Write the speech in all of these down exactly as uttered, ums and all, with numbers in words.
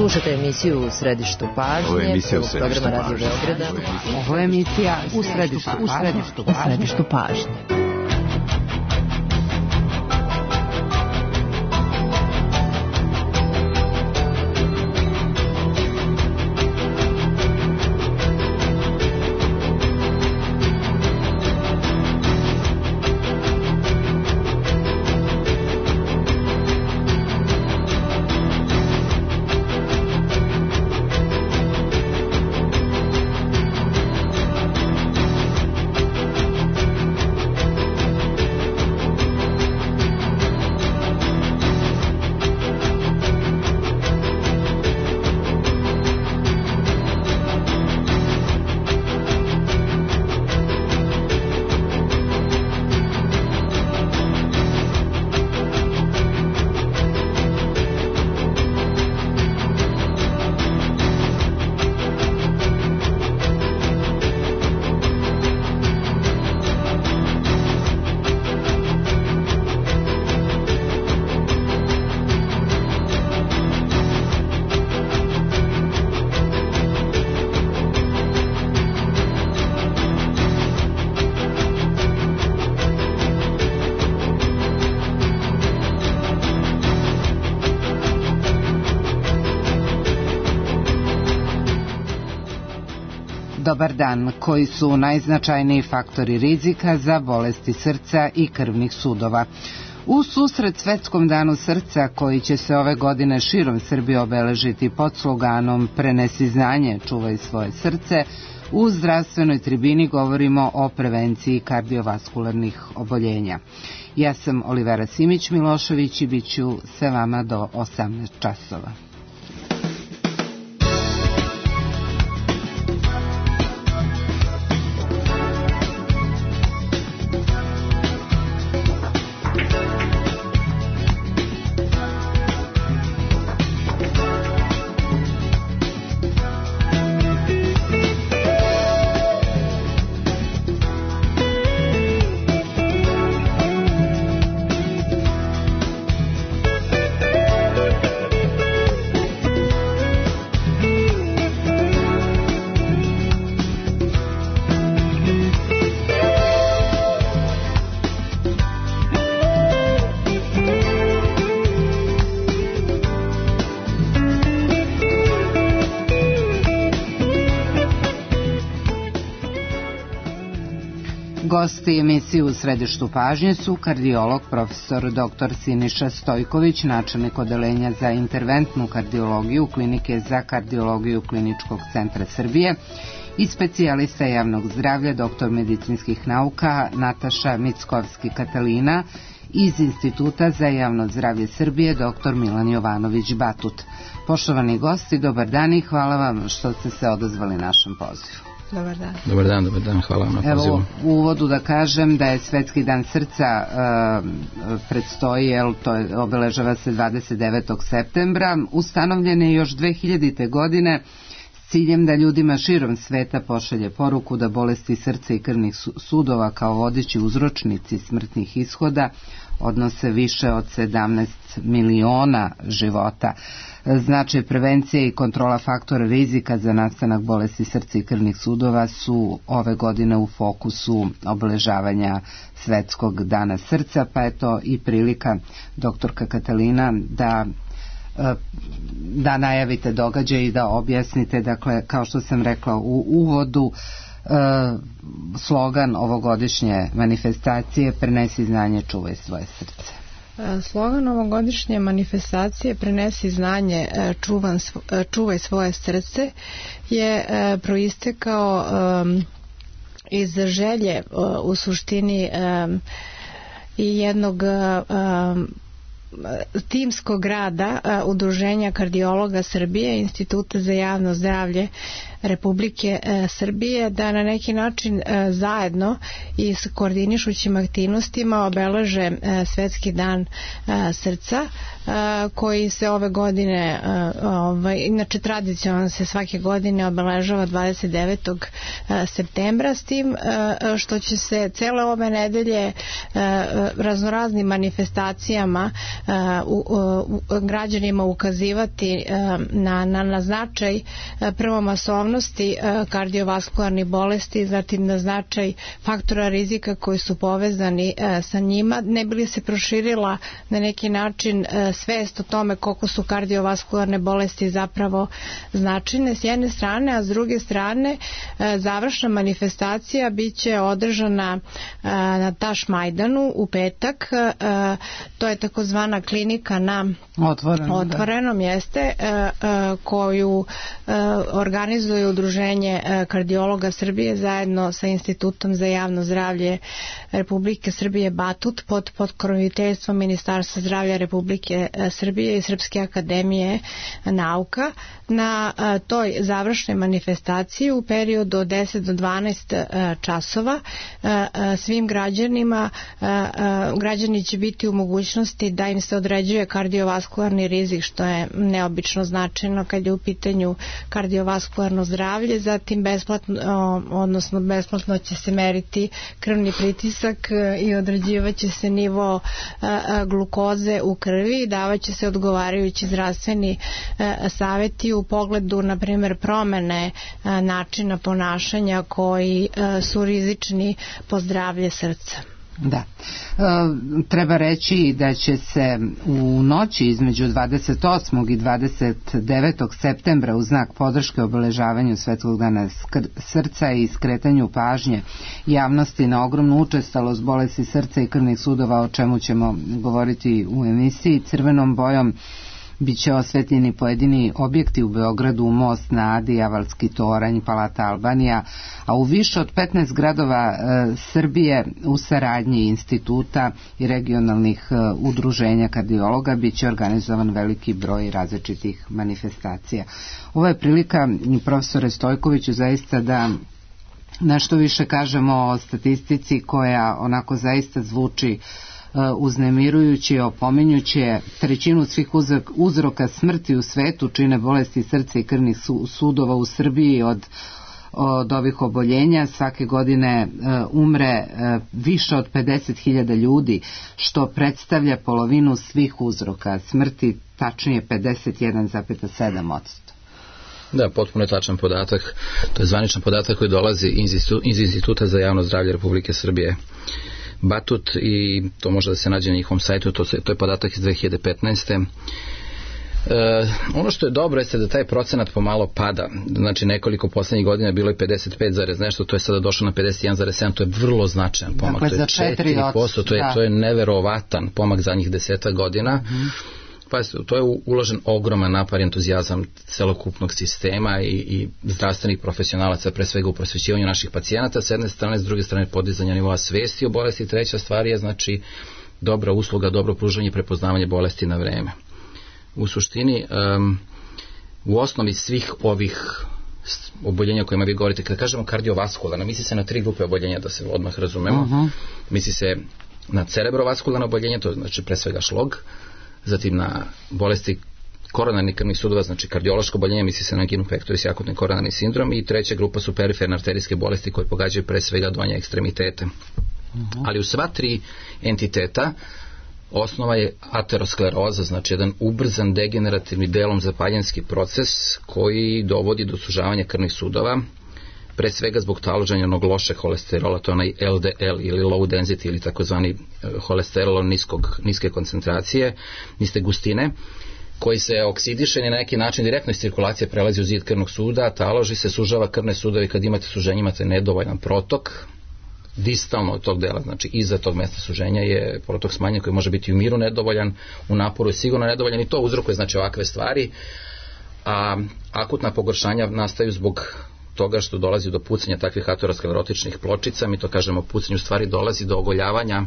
Slušajte emisiju U središtu pažnje. Ovo je emisija U središtu programa Radio Beograda. Ovo je emisija U središtu, u središtu, u središtu pažnje. Dobar dan. Koji su najznačajniji faktori rizika za bolesti srca i krvnih sudova? U susret Svetskom danu srca, koji će se ove godine širom Srbije obeležiti pod sloganom Prenesi znanje, čuvaj svoje srce, u zdravstvenoj tribini govorimo o prevenciji kardiovaskularnih oboljenja. Ja sam Olivera Simić-Milošević i bit ću sa vama do osamnaest časova. Gosti emisije U središtu pažnje su kardiolog profesor doktor Siniša Stojković, načelnik odeljenja za interventnu kardiologiju Klinike za kardiologiju Kliničkog centra Srbije i specijalista javnog zdravlja, doktor medicinskih nauka Nataša Mickovski-Katalina iz Instituta za javno zdravlje Srbije, doktor Milan Jovanović-Batut. Poštovani gosti, dobar dan i hvala vam što ste se odazvali našem pozivu. Dobar dan. Dobar dan, dobar dan, hvala vam na pozivu. Evo, u uvodu da kažem da je Svetski dan srca uh, predstoji, jel, to je, obeležava se dvadeset devetog septembra, ustanovljen je još dve hiljadite godine s ciljem da ljudima širom sveta pošalje poruku da bolesti srca i krvnih sudova kao vodeći uzročnici smrtnih ishoda odnose više od sedamnaest miliona života. Značaj prevencije i kontrola faktora rizika za nastanak bolesti srca i krvnih sudova su ove godine u fokusu obeležavanja Svetskog dana srca, pa je to i prilika, doktorka Katalina, da da najavite događaj i da objasnite, dakle, kao što sam rekla u uvodu, slogan ovogodišnje manifestacije Prenesi znanje, čuvaj svoje srce. Slogan ovogodišnje manifestacije Prenesi znanje, čuvan, čuvaj svoje srce je proistekao iz želje u suštini i jednog timskog rada Udruženja kardiologa Srbije, Instituta za javno zdravlje Republike Srbije, da na neki način zajedno i s koordinišućim aktivnostima obeleže Svetski dan srca, koji se ove godine, ovaj, inače tradicionalno se svake godine obeležava dvadeset devetog septembra, s tim što će se cele ove nedelje raznoraznim manifestacijama u, u, građanima ukazivati na, na, na značaj prvo masovnosti kardiovaskularnih bolesti, zatim na značaj faktora rizika koji su povezani sa njima, ne bi li se proširila na neki način svest o tome koliko su kardiovaskularne bolesti zapravo značajne s jedne strane, a s druge strane završna manifestacija biće održana na Tašmajdanu u petak. To je takozvana klinika na Otvoren, otvorenom jeste, koju organizuje Udruženje kardiologa Srbije zajedno sa Institutom za javno zdravlje Republike Srbije Batut pod pokroviteljstvom Ministarstva zdravlja Republike Srbije i Srpske akademije nauka. Na toj završnoj manifestaciji u periodu od deset do dvanaest časova svim građanima građani će biti u mogućnosti da im se određuje kardiovaskularni rizik, što je neobično značajno kad je u pitanju kardiovaskularno zdravlje. Zatim besplatno, odnosno besplatno će se meriti krvni pritisak i određivaće se nivo glukoze u krvi i davaće se odgovarajući zdravstveni savjeti u pogledu, na primjer, promene načina ponašanja koji su rizični po zdravlje srca. Da. E, treba reći da će se u noći između dvadeset osmog i dvadeset devetog septembra u znak podrške obeležavanju Svetskog dana srca i skretanju pažnje javnosti na ogromnu učestalost bolesti srca i krvnih sudova, o čemu ćemo govoriti u emisiji, crvenom bojom biće osvetljeni pojedini objekti u Beogradu, Most na Adi, Avalski toranj, Palata Albanija, a u više od petnaest gradova e, Srbije u saradnji instituta i regionalnih e, udruženja kardiologa biće organizovan veliki broj različitih manifestacija. Ovo je prilika, profesore Stojkoviću, zaista da nešto više kažemo o statistici koja onako zaista zvuči uznemirujući, opominjući. Trećinu svih uzroka smrti u svetu čine bolesti srca i krvnih sudova u Srbiji. Od, od ovih oboljenja svake godine umre više od pedeset hiljada ljudi, što predstavlja polovinu svih uzroka smrti, tačnije pedeset jedan zarez sedam posto. Da, potpuno je tačan podatak. To je zvaničan podatak koji dolazi iz Instituta za javno zdravlje Republike Srbije Batut, i to može da se nađe na njihovom sajtu. To, se, to je podatak iz dve hiljade petnaeste. E, ono što je dobro jeste da taj procenat pomalo pada. Znači nekoliko poslednjih godina bilo je pedeset pet zarez nešto, to je sada došlo na pedeset jedan zarez sedam, to je vrlo značajan pomak. Dakle, to je četiri posto, to je, to je neverovatan pomak zadnjih deseta godina. Mm-hmm. Pa to je uložen ogroman napar i entuzijazam celokupnog sistema i, i zdravstvenih profesionalaca, pre svega u prosvećivanju naših pacijenata s jedne strane, s druge strane podizanja nivoa svesti o bolesti. Treća stvar je znači dobra usluga, dobro pružanje i prepoznavanje bolesti na vreme. U suštini, um, u osnovi svih ovih oboljenja o kojima vi govorite, kada kažemo kardiovaskularna, misli se na tri grupe oboljenja, da se odmah razumemo. Uh-huh. Misli se na cerebrovaskularno oboljenje, to je znači pre svega šlog, zatim na bolesti koronarnih krvnih sudova, znači kardiološko oboljenje, misli se na anginu pectoris i akutni koronarni sindrom, i treća grupa su periferne arterijske bolesti koje pogađaju pre svega donje ekstremitete. Uh-huh. Ali u sva tri entiteta osnova je ateroskleroza, znači jedan ubrzan degenerativni delom zapaljenski proces koji dovodi do sužavanja krvnih sudova, pre svega zbog taloženja onog lošeg holesterola, to je onaj L D L ili low density ili takozvani holesterol niskog, niske koncentracije, niske gustine, koji se oksidiše i na neki način direktno iz cirkulacije prelazi u zid krvnog suda, taloži se, sužava krvne sudove i kad imate suženje imate nedovoljan protok distalno od tog dela, znači iza tog mesta suženja je protok smanjen koji može biti u miru nedovoljan, u naporu je sigurno nedovoljan i to uzrokuje znači ovakve stvari, a akutna pogoršanja nastaju zbog toga što dolazi do pucanja takvih aterosklerotičnih pločica. Mi to kažemo pucanju, stvari dolazi do ogoljavanja,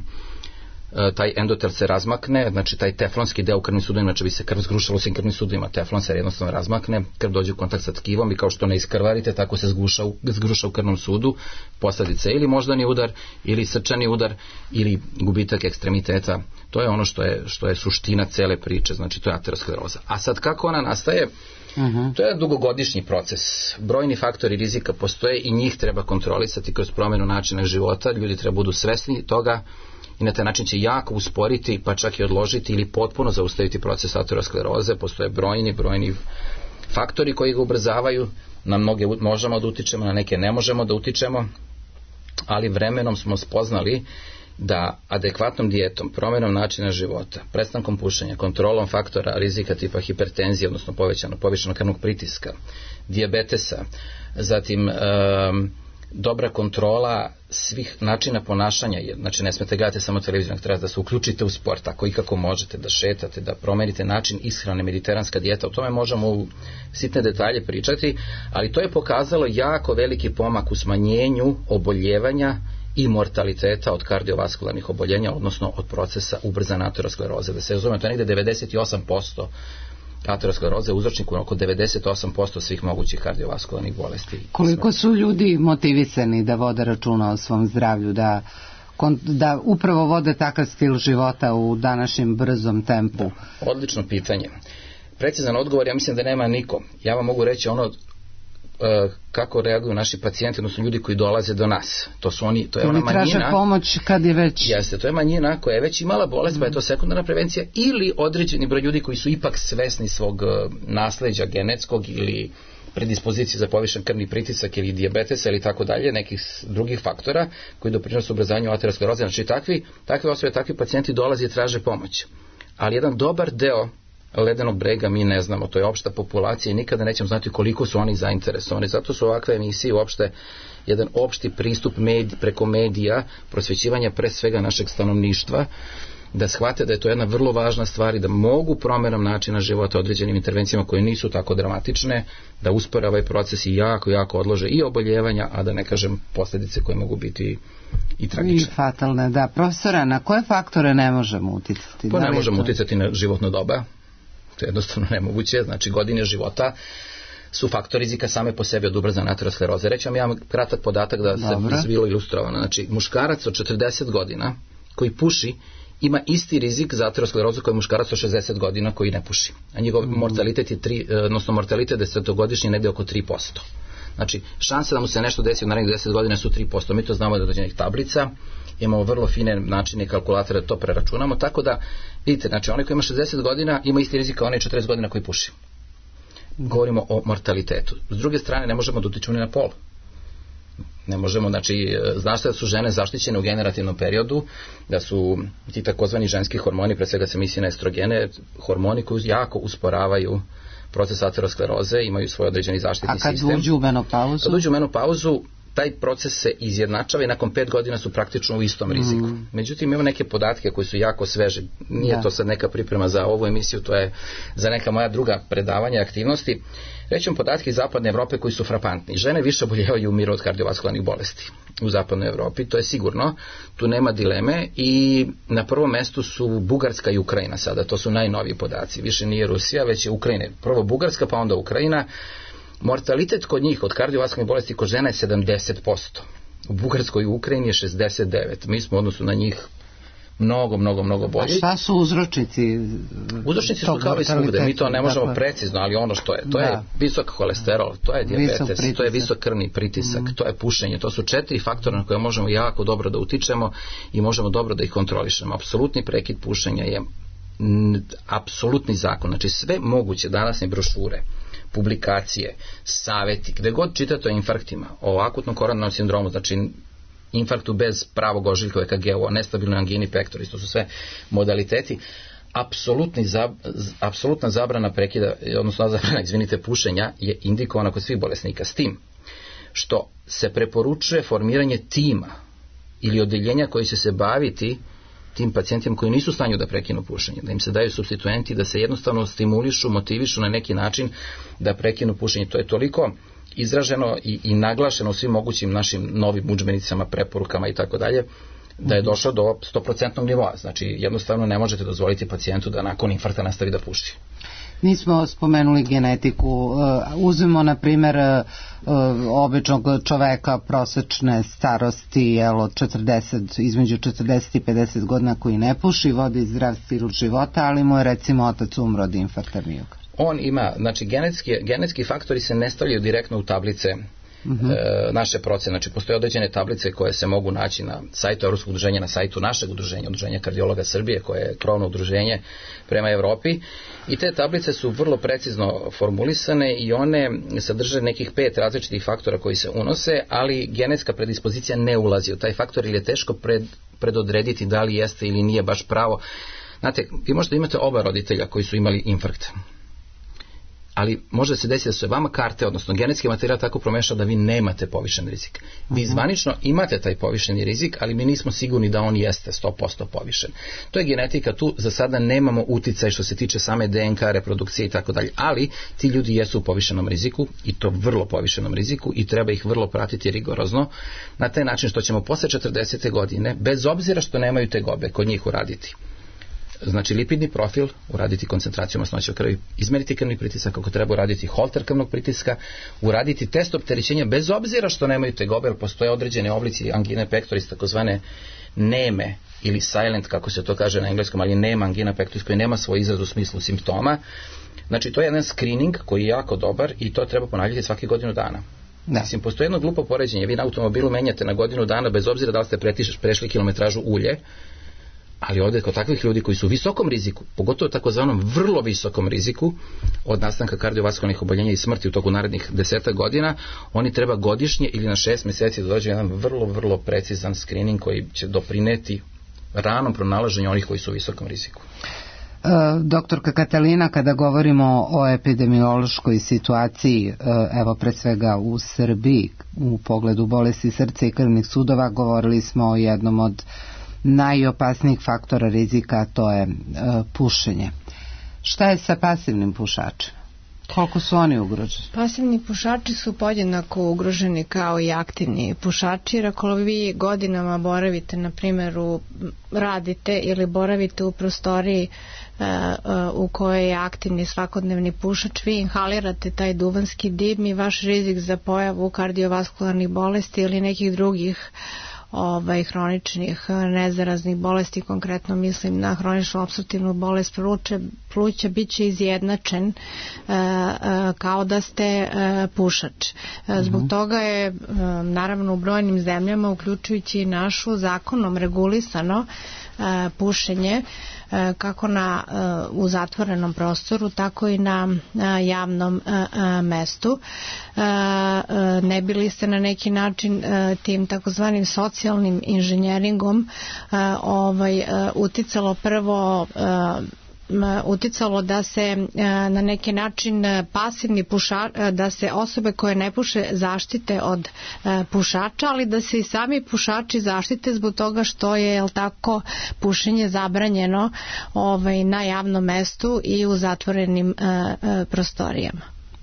e, taj endotel se razmakne, znači taj teflonski deo u krvnim sudovima, znači bi se krv zgrušala u svim krvnim sudovima, teflon se jednostavno razmakne, krv dođe u kontakt sa tkivom i kao što ne iskrvarite, tako se zgruša u, zgruša u krvnom sudu, posledice ili moždani udar, ili srčani udar, ili gubitak ekstremiteta. To je ono što je, što je suština cele priče, znači to je ateroskleroza. A sad kako ona nastaje? Uh-huh. To je dugogodišnji proces. Brojni faktori rizika postoje i njih treba kontrolisati kroz promjenu načina života. Ljudi treba budu svesni toga i na taj način će jako usporiti, pa čak i odložiti ili potpuno zaustaviti proces ateroskleroze. Postoje brojni, brojni faktori koji ga ubrzavaju, na mnoge možemo da utičemo, na neke ne možemo da utičemo, ali vremenom smo spoznali da adekvatnom dijetom, promjenom načina života, prestankom pušenja, kontrolom faktora rizika tipa hipertenzije, odnosno povećanog, povišenog krvnog pritiska, dijabetesa, zatim um, dobra kontrola svih načina ponašanja, znači ne smete gledati samo televiziju, treba da se uključite u sport, ako i kako možete, da šetate, da promenite način ishrane, mediteranska dijeta, o tome možemo u sitne detalje pričati, ali to je pokazalo jako veliki pomak u smanjenju oboljevanja i mortaliteta od kardiovaskularnih oboljenja, odnosno od procesa ubrzane ateroskleroze. Da se razumemo, to je negde devedeset osam posto ateroskleroze uzročnik oko devedeset osam posto svih mogućih kardiovaskularnih bolesti. Koliko su ljudi motivisani da vode računa o svom zdravlju, da, da upravo vode takav stil života u današnjem brzom tempu? Da, odlično pitanje. Precizan odgovor, ja mislim da nema niko. Ja vam mogu reći ono kako reaguju naši pacijenti, odnosno ljudi koji dolaze do nas. To su oni, to je ona manjina. Traže pomoć kad je već... Jeste, to je manjina koja je već imala bolest, mm. pa je to sekundarna prevencija, ili određeni broj ljudi koji su ipak svesni svog nasleđa genetskog ili predispozicije za povišen krvni pritisak ili dijabetesa ili tako dalje, nekih drugih faktora koji doprinose ubrzanju ateroskleroze. Znači takvi, takve osobe, takvi pacijenti dolaze i traže pomoć. Ali jedan dobar deo ledenog brega mi ne znamo, to je opšta populacija i nikada nećemo znati koliko su oni zainteresovani. Zato su ovakve emisije uopšte jedan opšti pristup med, preko medija, prosvećivanja pre svega našeg stanovništva, da shvate da je to jedna vrlo važna stvar i da mogu promjenom načina života određenim intervencijama koje nisu tako dramatične, da uspore ovaj proces i jako, jako odlože i oboljevanja, a da ne kažem posljedice koje mogu biti i tragične. I fatalne, da. Profesora, na koje faktore ne možemo uticati? Pa ne možemo uticati na životno doba. To je jednostavno nemoguće, znači godine života su faktor rizika same po sebi od ubrzane ateroskleroze. Reći vam ja kratak podatak da se bilo ilustrovano. Znači, muškarac od četrdeset godina koji puši ima isti rizik za aterosklerozu kao muškarac od šezdeset godina koji ne puši. A njegov mm. mortalitet je tri, odnosno mortalitet desetogodišnji negde oko tri posto. Znači, šanse da mu se nešto desi u narednih deset godina su tri posto. Mi to znamo od određenih tablica, imamo vrlo fine načine i kalkulatore da to preračunamo, tako da, vidite, znači, onaj koji ima šezdeset godina ima isti rizik kao onaj četrdeset godina koji puši. Govorimo o mortalitetu. S druge strane, ne možemo da utičemo ni na pol. Ne možemo, znači, znaš da su žene zaštićene u generativnom periodu, da su ti takozvani ženski hormoni, pre svega se misli na estrogene, hormoni koji jako usporavaju proces ateroskleroze, imaju svoj određeni zaštitni sistem. A kad uđu u menopauzu? Kad uđu u menopauzu, taj proces se izjednačava i nakon pet godina su praktično u istom riziku. Mm. Međutim, imamo neke podatke koji su jako sveži. Nije da. To sad neka priprema za ovu emisiju, to je za neka moja druga predavanja aktivnosti. Rećemo podatke iz zapadne Evrope koji su frapantni. Žene više oboljevaju i umiru od kardiovaskularnih bolesti u zapadnoj Evropi, to je sigurno, tu nema dileme i na prvom mestu su Bugarska i Ukrajina sada, to su najnoviji podaci. Više nije Rusija, već je Ukrajina. Prvo Bugarska, pa onda Ukrajina. Mortalitet kod njih od kardiovaskularnih bolesti kod žena je sedamdeset posto. U Bugarskoj i Ukrajini je šezdeset devet. Mi smo u odnosu na njih mnogo, mnogo, mnogo bolji. A šta su uzročnici? Uzročnici su kao i svugde. Mi to ne možemo dakle, precizno, ali ono što je, to da. je visok holesterol, to je dijabetes, to je visok krvni pritisak, mm. to je pušenje. To su četiri faktora na koje možemo jako dobro da utičemo i možemo dobro da ih kontrolišemo. Apsolutni prekid pušenja je n, apsolutni zakon. Znači sve moguće današnje brošure, publikacije, saveti, gde god čitate o infarktima, o akutnom koronarnom sindromu, znači infarktu bez pravog ožiljka, E K G, o nestabilnoj angini pectoris, to su sve modaliteti. Apsolutni zab, apsolutna zabrana prekida, odnosno zabrana, izvinite, pušenja je indikovana kod svih bolesnika, s tim što se preporučuje formiranje tima ili odeljenja koji će se baviti tim pacijentima koji nisu u stanju da prekinu pušenje, da im se daju supstituenti, da se jednostavno stimulišu, motivišu na neki način da prekinu pušenje. To je toliko izraženo i, i naglašeno u svim mogućim našim novim udžbenicama, preporukama i tako dalje, da je došlo do sto posto nivoa. Znači, jednostavno ne možete dozvoliti pacijentu da nakon infarkta nastavi da puši. Nismo spomenuli genetiku. Uzmemo, na primjer, običnog čoveka prosečne starosti, jel, od četrdeset, između četrdeset i pedeset godina koji ne puši, vodi zdrav stil života, ali mu je recimo otac umro od infarkta miokarda. On ima, znači genetski, genetski faktori se ne stavljaju direktno u tablice uh-huh. e, naše procene. Znači, postoje određene tablice koje se mogu naći na sajtu Evropskog udruženja, na sajtu našeg udruženja, Udruženja kardiologa Srbije, koje je krovno udruženje prema Evropi. I te tablice su vrlo precizno formulisane i one sadrže nekih pet različitih faktora koji se unose, ali genetska predispozicija ne ulazi u taj faktor ili je teško pred, predodrediti da li jeste ili nije baš pravo. Znate, vi možete imate oba roditelja koji su imali infarkt, ali može se desiti da su vama karte, odnosno genetski materijal tako promešao da vi nemate povišen rizik. Vi zvanično imate taj povišeni rizik, ali mi nismo sigurni da on jeste sto posto povišen. To je genetika, tu za sada nemamo uticaj što se tiče same D N K, reprodukcije i tako dalje, ali ti ljudi jesu u povišenom riziku i to vrlo povišenom riziku i treba ih vrlo pratiti rigorozno na taj način što ćemo posle četrdesete godine, bez obzira što nemaju tegobe, kod njih uraditi. Znači lipidni profil, uraditi koncentraciju masnoće u krvi, izmeriti krvni pritisak, ako treba uraditi holter krvnog pritiska, uraditi test opterećenja bez obzira što nemaju tegobe, jer postoje određene oblici angine pectoris, takozvane neme ili silent, kako se to kaže na engleskom, ali nema angina pectoris koji nema svoj izraz u smislu simptoma. Znači to je jedan screening koji je jako dobar i to treba ponavljati svake godinu dana. Da. Mislim, postoje jedno glupo poređenje, vi na automobilu menjate na godinu dana bez obzira da li ste prešli kilometražu ulje, ali ovdje kod takvih ljudi koji su u visokom riziku, pogotovo takozvanom vrlo visokom riziku od nastanka kardiovaskularnih oboljenja i smrti u toku narednih deseta godina, oni treba godišnje ili na šest mjeseci da dođe jedan vrlo, vrlo precizan screening koji će doprineti ranom pronalaženju onih koji su u visokom riziku. E, doktorka Katalina, kada govorimo o epidemiološkoj situaciji, evo pre svega u Srbiji, u pogledu bolesti srca i krvnih sudova, govorili smo o jednom od najopasnijih faktora rizika, to je e, pušenje. Šta je sa pasivnim pušačima? Koliko su oni ugroženi? Pasivni pušači su podjednako ugroženi kao i aktivni pušači, jer ako vi godinama boravite, na primjer, u, radite ili boravite u prostoriji e, e, u kojoj je aktivni svakodnevni pušač, vi inhalirate taj duvanski dim i vaš rizik za pojavu kardiovaskularnih bolesti ili nekih drugih ovaj, hroničnih nezaraznih bolesti, konkretno mislim na hroničnu opstruktivnu bolest pluća, pluća bit će izjednačen e, e, kao da ste e, pušač. E, zbog mm-hmm. toga je e, naravno u brojnim zemljama, uključujući i našu, zakonom regulisano e, pušenje e, kako na, e, u zatvorenom prostoru, tako i na e, javnom e, e, mestu. E, e, ne bili ste na neki način e, tim takozvanim socijalnim inženjeringom e, ovaj, e, uticalo prvo e, uticalo da se na neki način pasivni pušač, da se osobe koje ne puše zaštite od pušača, ali da se i sami pušači zaštite zbog toga što je, jel tako, pušenje zabranjeno ovaj, na javnom mestu i u zatvorenim prostorijama.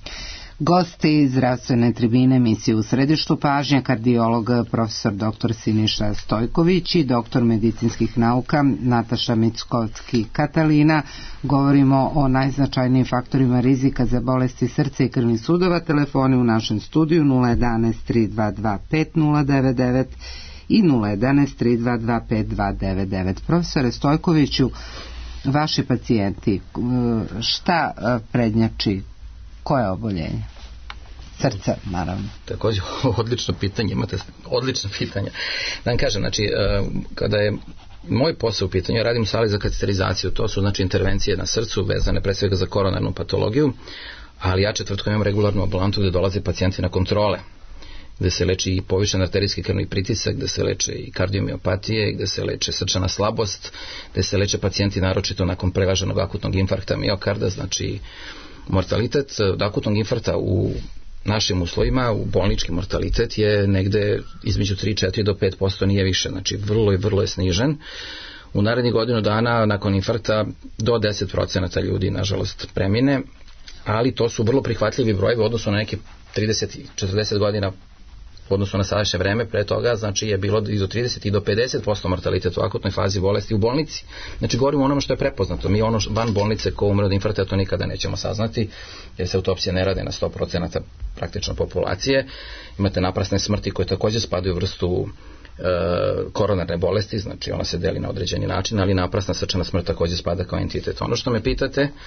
Gosti zdravstvene tribine emisije U središtu pažnje, kardiolog profesor doktor Siniša Stojković i doktor medicinskih nauka Nataša Mickovski-Katalina. Govorimo o najznačajnijim faktorima rizika za bolesti srca i krvnih sudova. Telefoni u našem studiju nula jedanaest tri dva dva pet nula devet devet i nula jedanaest tri dva dva pet dva devet devet. Profesore Stojkoviću, vaši pacijenti, šta prednjači? Koje oboljenje? Srca, naravno. Također, odlično pitanje, imate odlično pitanje. Da vam kažem, znači, kada je moj posao u pitanju, ja radim u sali za kateterizaciju, to su znači intervencije na srcu vezane pre svega za koronarnu patologiju, ali ja četvrtkom imam regularnu ambulantu gde dolaze pacijenti na kontrole, gde se leči i povišen arterijski krvni pritisak, gde se leče i kardiomiopatije, gde se leče srčana slabost, gde se leče pacijenti naročito nakon prevaženog akutnog infarkta miokarda, znači mortalitet od akutnog infarkta u našim uslovima, u bolnički mortalitet je negde između tri, četiri do pet posto, nije više, znači vrlo i vrlo je snižen. U narednih godinu dana nakon infarkta do deset procenata ljudi nažalost premine, ali to su vrlo prihvatljivi brojevi u odnosu na neke trideset i četrdeset godina u odnosu na sadašnje vreme. Pre toga znači je bilo i do trideset i do pedeset posto mortalitet u akutnoj fazi bolesti u bolnici. Znači govorimo o onome što je prepoznato. Mi ono van bolnice ko umre od infarkta to nikada nećemo saznati, jer se autopsije ne rade na sto procenata praktično populacije. Imate naprasne smrti koje također spadaju u vrstu e, koronarne bolesti, znači ona se deli na određeni način, ali naprasna srčana smrt također spada kao entitet. Ono što me pitate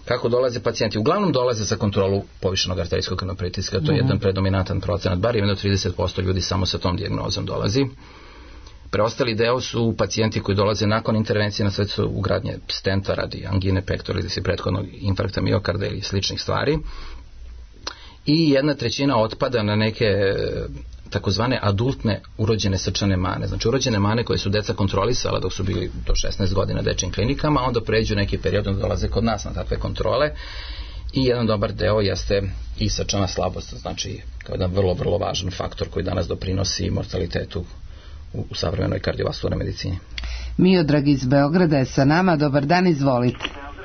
Kako dolaze pacijenti? Uglavnom dolaze za kontrolu povišenog arterijskog krvnog pritiska, to je mm-hmm. jedan predominantan procenat, bar jedno trideset posto ljudi samo sa tom dijagnozom dolazi. Preostali deo su pacijenti koji dolaze nakon intervencije na srcu ugradnje stenta radi angine pectoris ili prethodnog infarkta miokarda ili sličnih stvari. I jedna trećina otpada na neke takozvane adultne urođene srčane mane. Znači urođene mane koje su deca kontrolisala dok su bili do šesnaest godina dečjim klinikama, onda pređu neki period, onda dolaze kod nas na takve kontrole. I jedan dobar deo jeste i srčana slabost, znači kao jedan vrlo, vrlo važan faktor koji danas doprinosi mortalitetu u, u savremenoj kardiovaskularnoj medicini. Miodrag iz Beograda je sa nama. Dobar dan, izvolite.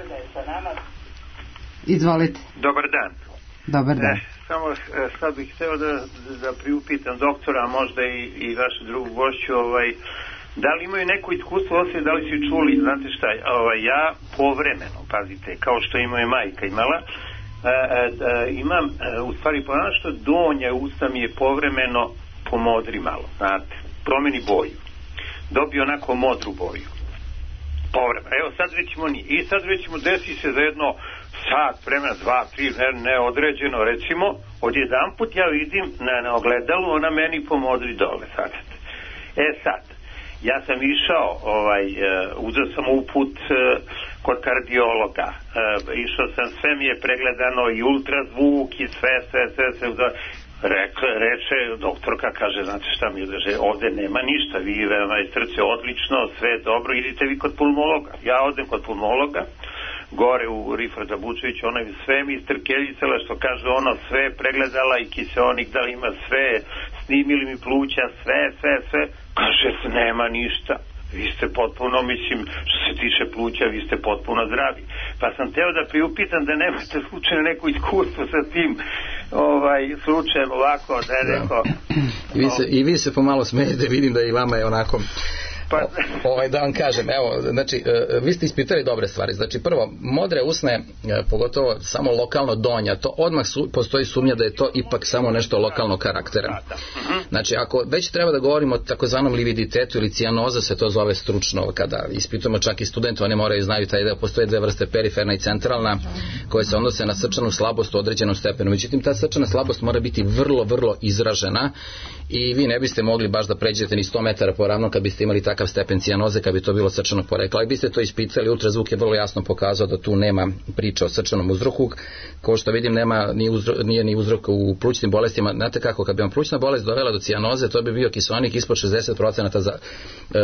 Izvolite. Dobar dan. Dobar dan. E, samo sad bih hteo da, da priupitam doktora, a možda i, i vašu drugu gošću, ovaj, da li imaju neko iskustvo osim, da li su čuli, znate šta, ovaj, ja povremeno, pazite, kao što ima je majka imala, a, a, a, imam, a, u stvari ponavljam što donja usta mi je povremeno pomodri malo, znate, promeni boju, dobije onako modru boju, povremeno, evo sad rećemo nije, i sad rećemo desi se za jedno sat, vremena, dva, tri, ne, neodređeno, recimo, odjedan put ja vidim na, na ogledalu, ona meni pomodri dole, sad. E sad, ja sam išao, ovaj, uh, uzeo sam uput uh, kod kardiologa, uh, išao sam, sve mi je pregledano, i ultrazvuk, i sve, sve, sve, sve, sve Rekle, reče, doktorka kaže, znate šta mi je, ovde nema ništa, vi veoma je srce odlično, sve je dobro, idite vi kod pulmologa. Ja odem kod pulmologa, gore u Rifata Bučević, ona je sve mi istrkeljicala, što kaže ono, sve pregledala i kiseonik, da li ima sve, snimili mi pluća, sve, sve, sve, kaže, nema ništa. Vi ste potpuno, mislim, što se tiče pluća, vi ste potpuno zdravi. Pa sam teo da priupitam da nemate slučajno neko iskustvo sa tim ovaj, slučajem ovako, da je neko... I vi se, i vi se pomalo smijete, vidim da i vama je onako... Pa, ovaj, da vam kažem, evo, znači, vi ste ispitali dobre stvari. Znači, prvo, modre usne, pogotovo samo lokalno donja, to odmah su, postoji sumnja da je to ipak samo nešto lokalnog karaktera. Znači, ako već treba da govorimo o takozvanom lividitetu ili cijanoza, se to zove stručno, kada ispitujemo čak i studente, oni moraju znaju taj da postoje dve vrste, periferna i centralna, koje se odnose na srčanu slabost u određenom stepenu. Međutim, ta srčana slabost mora biti vrlo, vrlo izražena i vi ne biste mogli baš da pređete ni sto metara po ravnom kad biste imali takav stepen cijanoze, kad bi to bilo srčanog porekla. Ali biste to ispitali, ultrazvuk je vrlo jasno pokazao da tu nema priča o srčanom uzroku. Kao što vidim, nema ni uzro, nije ni uzrok u plućnim bolestima. Znate kako, kad bi vam plućna bolest dovela do cijanoze, to bi bio kiseonik ispod šezdeset procenata za, e,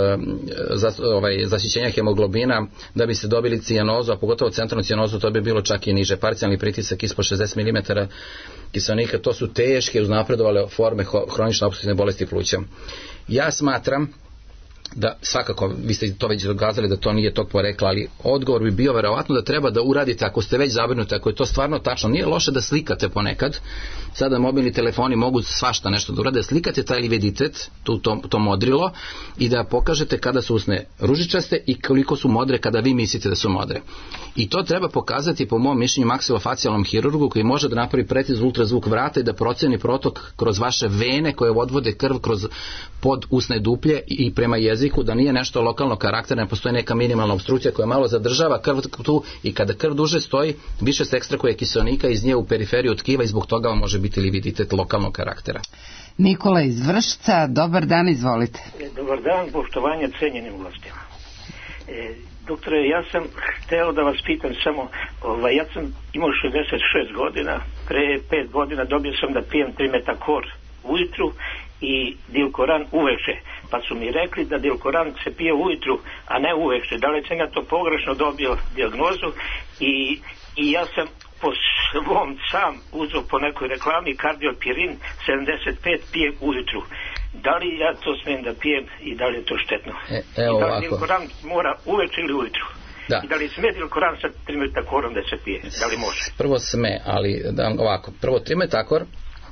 za ovaj, zasićenja hemoglobina. Da biste dobili cijanozu, a pogotovo centralnu cijanozu, to bi bilo čak i niže. Parcijalni pritisak ispod šezdeset milimetara kiseonika, to su teške uznapredovale forme hronične opstruktivne bolesti pluća. Ja smatram da svakako, vi ste to već dokazali da to nije tog porekla, ali odgovor bi bio verovatno da treba da uradite, ako ste već zabrinuti, ako je to stvarno tačno, nije loše da slikate ponekad, sada mobilni telefoni mogu svašta nešto da urade, slikate taj lividitet, tu, to, to modrilo, i da pokažete kada su usne ružičaste i koliko su modre kada vi mislite da su modre. I to treba pokazati, po mom mišljenju, maksilofacijalnom hirurgu koji može da napravi preciz ultrazvuk vrata i da proceni protok kroz vaše vene koje odvode krv kroz pod usne duplje i prema jeziku, da nije nešto lokalno karaktera, ne postoji neka minimalna opstrukcija koja malo zadržava krv tu, i kada krv duže stoji, više se ekstrakuje kiseonika iz nje u periferiju tkiva i zbog toga vam može biti lividitet lokalnog karaktera. Nikola iz Vršca, dobar dan, izvolite. Dobar dan, poštovanje cenjenim gostima. E, doktore, ja sam hteo da vas pitam samo, ovaj, ja sam imao šezdeset šest godina, pre pet godina dobio sam da pijem trimetakor ujutru i dilkoran uveče, pa su mi rekli da dilkoran se pije ujutru, a ne uveče. Da li sam ja to pogrešno dobio dijagnozu, i, i ja sam po svom sam uzeo po nekoj reklami kardiopirin sedamdeset pet pije ujutru. Da li ja to smijem da pijem i da li je to štetno? E, evo I da li ovako. dilkoran mora uveče ili ujutru? Da. I da li sme dilkoran sa trimetakorom da se pije? Da li može? Prvo sme, ali da, ovako. Prvo, trimetakor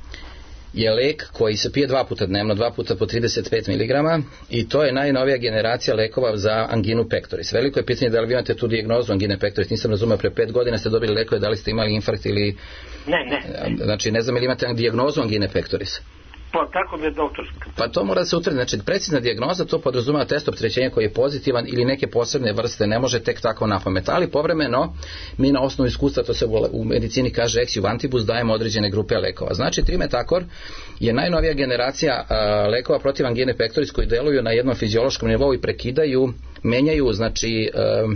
je lek koji se pije dva puta dnevno, dva puta po trideset pet miligrama, i to je najnovija generacija lekova za anginu pectoris. Veliko je pitanje da li vi imate tu dijagnozu angine pectoris. Nisam razumio, pre pet godina ste dobili lekove, da li ste imali infarkt ili... Ne, ne. Znači, ne znam ili imate dijagnozu angine pectoris. Pa tako mi je doktor. Pa to mora da se utvrdi. Znači, precizna dijagnoza to podrazumeva test opterećenja koji je pozitivan ili neke posebne vrste, ne može tek tako na pamet. Ali povremeno mi na osnovu iskustva, to se u medicini kaže ex juvantibus, dajemo određene grupe lekova. Znači, trimetakor je najnovija generacija a, lekova protiv angine pectoris koji deluju na jednom fiziološkom nivou i prekidaju, menjaju, znači a,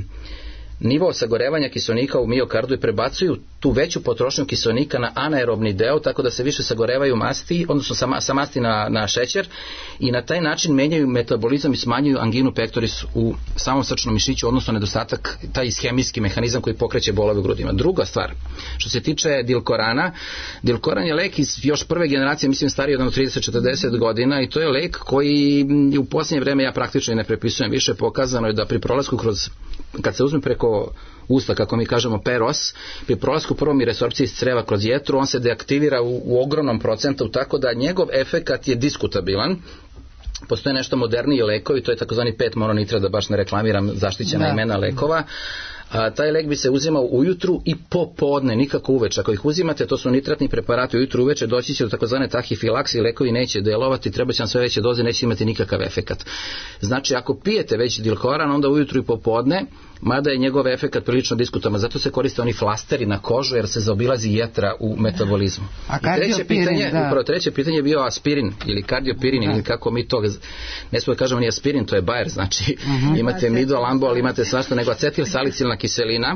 nivo sagorevanja kiselnika u miokardu i prebacuju tu veću potrošnju kiselnika na anaerobni deo, tako da se više sagorevaju masti, odnosno sa, sa masti na, na šećer, i na taj način menjaju metabolizam i smanjuju anginu pectoris u samom srčnom mišiću, odnosno nedostatak, taj ishemijski mehanizam koji pokreće bolove u grudima. Druga stvar, što se tiče dilkorana, dilkoran je lek iz još prve generacije, mislim stariji od trideset do četrdeset godina, i to je lek koji u posljednje vreme ja praktično ne prepisujem više. Pokazano je da pri prolasku kroz, kad se uzme preko usta, kako mi kažemo peros, pri prolasku prvom i resorpciji iz creva kroz jetru, on se deaktivira u, u ogromnom procentu, tako da njegov efekat je diskutabilan. Postoje nešto moderniji lekovi, to je takozvani pet mononitra, da baš ne reklamiram zaštićena da. imena lekova. A, taj lek bi se uzimao ujutru i popodne, nikako uveče. Ako ih uzimate, to su nitratni preparati ujutru, uveče, doći će do takozvane tahifilaksije, lekovi neće delovati, treba će vam sve veće doze, neće imati nikakav efekat. Znači, ako pijete već dilkoran, onda ujutru i popodne, mada je njegov efekat prilično diskutavan, zato se koriste oni flasteri na kožu, jer se zaobilazi jetra u metabolizmu. A I treće pitanje, da. upravo treće pitanje je bio aspirin ili kardiopirin, da. ili kako mi to, ne smo da kažemo ni aspirin, to je Bayer, znači uh-huh. imate midol, ambol, imate svašta, nego acetil salicilna kiselina.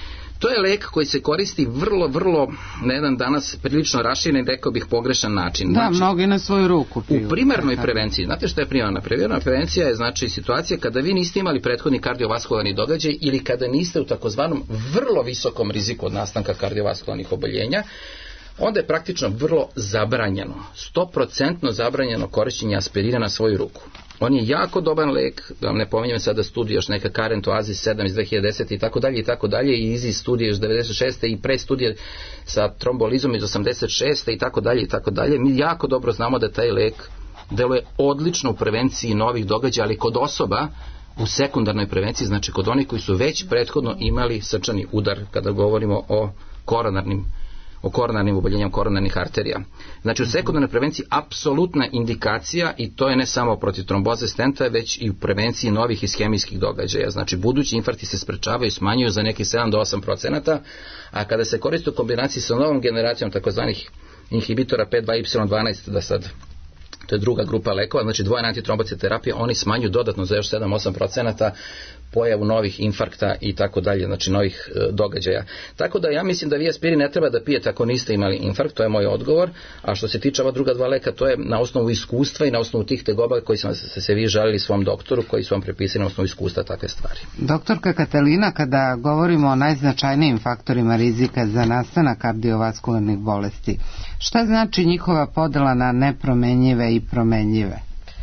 To je lek koji se koristi vrlo, vrlo na jedan danas prilično raširen, rekao bih pogrešan način. Da, znači, mnogi na svoju ruku piju. U primarnoj prevenciji, znate što je primarna? Primarna prevencija je znači situacija kada vi niste imali prethodni kardiovaskularni događaj ili kada niste u takozvanom vrlo visokom riziku od nastanka kardiovaskularnih oboljenja, onda je praktično vrlo zabranjeno, sto posto zabranjeno korišćenje aspirina na svoju ruku. On je jako dobar lek, da vam ne pominjem sada studiju, još neka Current Oasis sedam iz dve hiljade desete i tako dalje i tako dalje, i Easy studije iz devedeset šeste i pre studije sa trombolizom iz osamdeset šeste i tako dalje i tako dalje. Mi jako dobro znamo da taj lek deluje odlično u prevenciji novih događaja, ali kod osoba u sekundarnoj prevenciji, znači kod onih koji su već prethodno imali srčani udar, kada govorimo o koronarnim o koronarnim oboljenjama koronarnih arterija. Znači u sekundarnoj prevenciji apsolutna indikacija, i to je ne samo protiv tromboze stenta, već i u prevenciji novih ishemijskih događaja. Znači budući infarkti se sprečavaju i smanjuju za nekih sedam do osam procenata, a kada se koriste u kombinaciji sa novom generacijom takozvanih inhibitora P dva Y dvanaest, da sad to je druga grupa lekova, znači dvojna antitrombociterapija, oni smanjuju dodatno za još sedam do osam procenata pojavu novih infarkta i tako dalje, znači novih e, događaja. Tako da ja mislim da vi aspirin ne treba da pijete ako niste imali infarkt, to je moj odgovor, a što se tiče ova druga dva leka, to je na osnovu iskustva i na osnovu tih tegoba koji sam se, se vi žalili svom doktoru, koji su vam prepisali na osnovu iskustva takve stvari. Doktorka Katalina, kada govorimo o najznačajnijim faktorima rizika za nastanak kardiovaskularnih bolesti, šta znači njihova podela na nepromenjive i promenjive?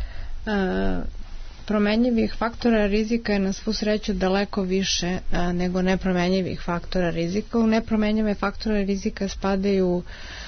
Uh... Promenjivih faktora rizika je na svu sreću daleko više a, nego nepromenjivih faktora rizika. U nepromenjive faktore rizika spadaju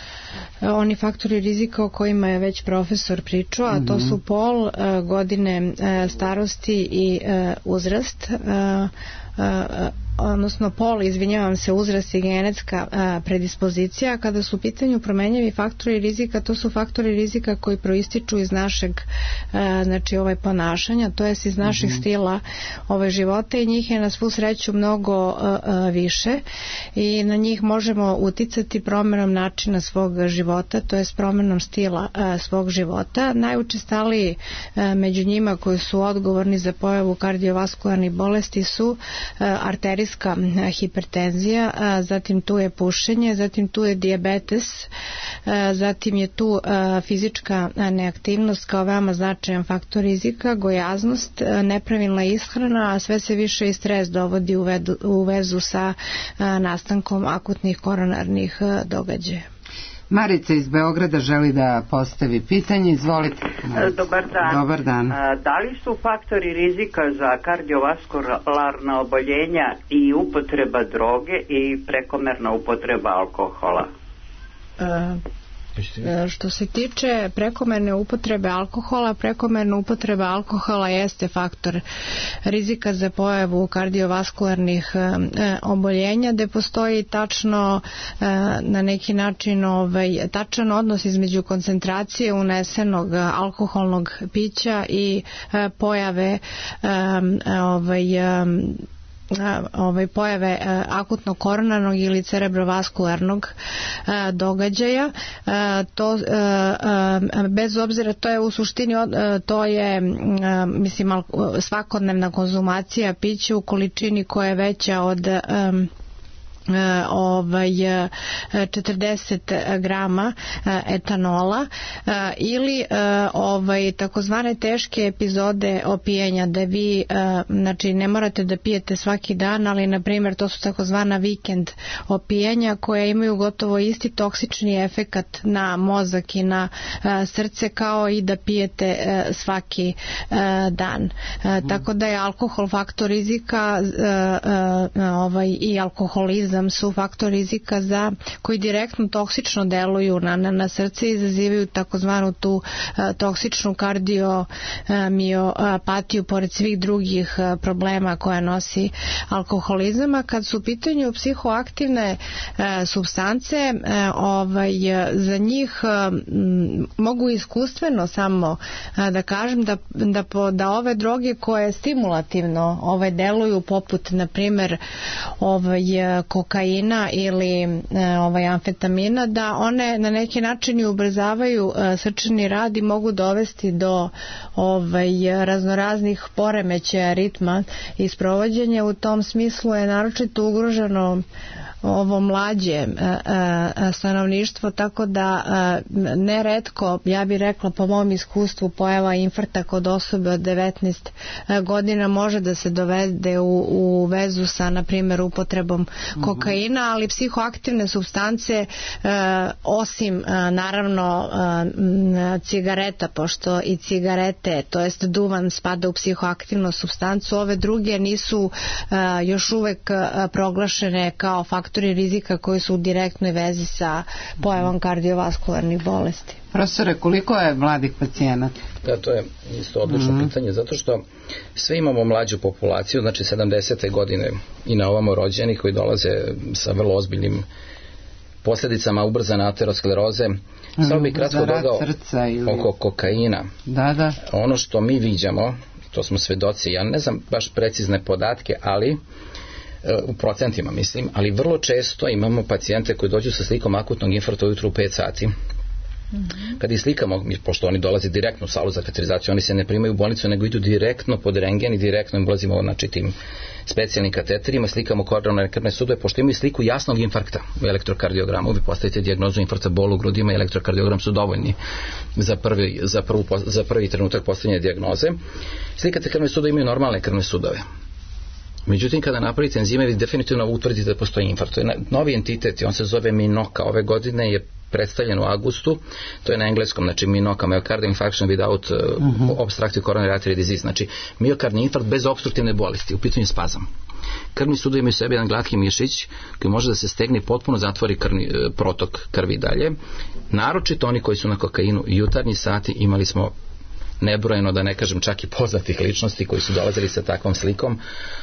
a, oni faktori rizika o kojima je već profesor pričao, a to su pol, a, godine a, starosti i a, uzrast, a, a, odnosno pol, izvinjavam se, uzrast i genetska a, predispozicija. Kada su u pitanju promenjivi faktori rizika, to su faktori rizika koji proističu iz našeg a, znači ovaj ponašanja, to jest iz našeg mm-hmm. stila ove života, i njih je na svu sreću mnogo a, a, više, i na njih možemo uticati promjenom načina svog života, to jest promjenom stila a, svog života. Najučestaliji a, među njima koji su odgovorni za pojavu kardiovaskularnih bolesti su a, arterijska hipertenzija, zatim tu je pušenje, zatim tu je dijabetes, zatim je tu fizička neaktivnost kao veoma značajan faktor rizika, gojaznost, nepravilna ishrana, a sve se više i stres dovodi u, vedu, u vezu sa nastankom akutnih koronarnih događaja. Marica iz Beograda želi da postavi pitanje. Izvolite. Marica. Dobar dan. Dobar dan. Da li su faktori rizika za kardiovaskularna oboljenja i upotreba droge i prekomerna upotreba alkohola? Što se tiče prekomerne upotrebe alkohola, prekomerna upotreba alkohola jeste faktor rizika za pojavu kardiovaskularnih oboljenja, gde postoji tačno na neki način ovaj, tačan odnos između koncentracije unesenog alkoholnog pića i pojave ovaj, ovaj pojave akutnog koronarnog ili cerebrovaskularnog događaja. To bez obzira, to je u suštini to je mislim svakodnevna konzumacija pića u količini koja je veća od ovaj četrdeset grama etanola ili ovaj takozvane teške epizode opijanja, da vi znači ne morate da pijete svaki dan, ali na primjer to su takozvana vikend opijanja koja imaju gotovo isti toksični efekat na mozak i na srce kao i da pijete svaki dan. Tako da je alkohol faktor rizika ovaj i alkoholizam su faktor rizika za koji direktno toksično deluju na, na, na srce i izazivaju takozvanu tu a, toksičnu kardiomiopatiju pored svih drugih a, problema koja nosi alkoholizam. A kad su u pitanju psihoaktivne a, supstance, a, ovaj, za njih a, m, mogu iskustveno samo a, da kažem da, da, po, da ove droge koje stimulativno ovaj, deluju poput na primer ovaj, kokaina ili ovaj, amfetamina, da one na neki način i ubrzavaju srčani rad i mogu dovesti do ovaj, raznoraznih poremećaja ritma i sprovođenja. U tom smislu je naročito ugroženo ovo mlađe stanovništvo, tako da neretko, ja bih rekla po mom iskustvu, pojava infarkta kod osobe od devetnaest godina može da se dovede u, u vezu sa, na primjer, upotrebom kokaina, ali psihoaktivne supstance, osim naravno cigareta, pošto i cigarete, to jest duvan spada u psihoaktivnu supstancu, ove druge nisu još uvek proglašene kao faktori rizika koji su u direktnoj vezi sa pojavom kardiovaskularnih bolesti. Profesore, koliko je mladih pacijenata? Da, to je isto odlično mm-hmm. pitanje, zato što sve imamo mlađu populaciju, znači sedamdesete godine i na ovamo rođeni koji dolaze sa vrlo ozbiljnim posljedicama ubrzane ateroskleroze. Mm, Samo bih kratko dodao ili... oko kokaina. Da, da. Ono što mi viđamo, to smo svedoci, ja ne znam baš precizne podatke, ali u procentima mislim, ali vrlo često imamo pacijente koji dođu sa slikom akutnog infarkta ujutru u pet sati. Mm-hmm. Kad ih slikamo, pošto oni dolaze direktno u salu za kateterizaciju, oni se ne primaju u bolnicu, nego idu direktno pod rentgen i direktno im ulazimo, znači, tim specijalnim kateterima, slikamo koronarne krvne sudove, pošto imaju sliku jasnog infarkta u elektrokardiogramu. Vi postavite dijagnozu infarkta, bol u grudima i elektrokardiogram su dovoljni za prvi, za prvu, za prvi trenutak postavljanja dijagnoze. Slikate krvne sudove, imaju normalne krvne sudove. Međutim, kada napravite enzime, vi definitivno utvrdite da postoji infarkt. To je novi entitet, on se zove Minoka. Ove godine je predstavljen u avgustu, to je na engleskom, znači Minoka, myocardial infarction without uh, obstructive coronary artery disease, znači miokardni infarkt bez opstruktivne bolesti, u pitanju spazam. Krvni sudovi imaju u sebi jedan glatki mišić koji može da se stegne i potpuno zatvori krvni, protok krvi dalje. Naročito oni koji su na kokainu i jutarnji sati, imali smo nebrojeno, da ne kažem čak i poznatih ličnosti koji su dolazili sa takvom slikom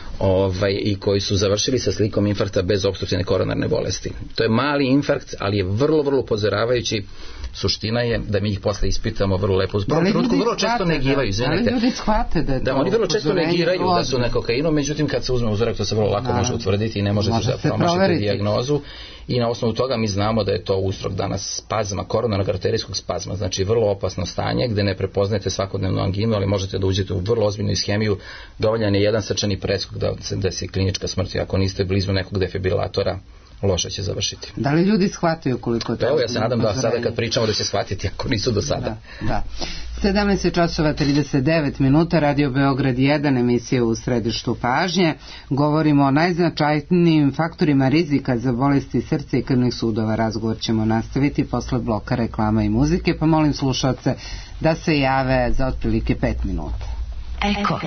ovaj, i koji su završili sa slikom infarkta bez opstruktivne koronarne bolesti. To je mali infarkt, ali je vrlo, vrlo upozoravajući. Suština je da mi ih posle ispitamo vrlo lepo. U prvom trenutku vrlo često negiraju, izvinite. Ali ljudi shvate da je to. Da, oni vrlo često negiraju da su na kokainu, međutim kad se uzme uzorak, to se vrlo lako da. može utvrditi i ne možete može da promašite dijagnozu. I na osnovu toga mi znamo da je to uzrok danas spazma, koronarnog arterijskog spazma, znači vrlo opasno stanje gde ne prepoznajete svakodnevnu anginu, ali možete da uđete u vrlo ozbiljnu ishemiju. Dovoljan je jedan srčani preskok da se desi klinička smrt, ako niste blizu nekog defibrilatora, loše će završiti. Da li ljudi shvataju koliko to? Evo, ja se nadam da sada kad pričamo da će shvatiti, ako nisu do sada. Da, da. sedamnaest časova trideset devet minuta, Radio Beograd jedan, emisija u središtu pažnje. Govorimo o najznačajnijim faktorima rizika za bolesti srca i krvnih sudova. Razgovor ćemo nastaviti posle bloka reklama i muzike, pa molim slušalce da se jave za otprilike pet minuta. Eko.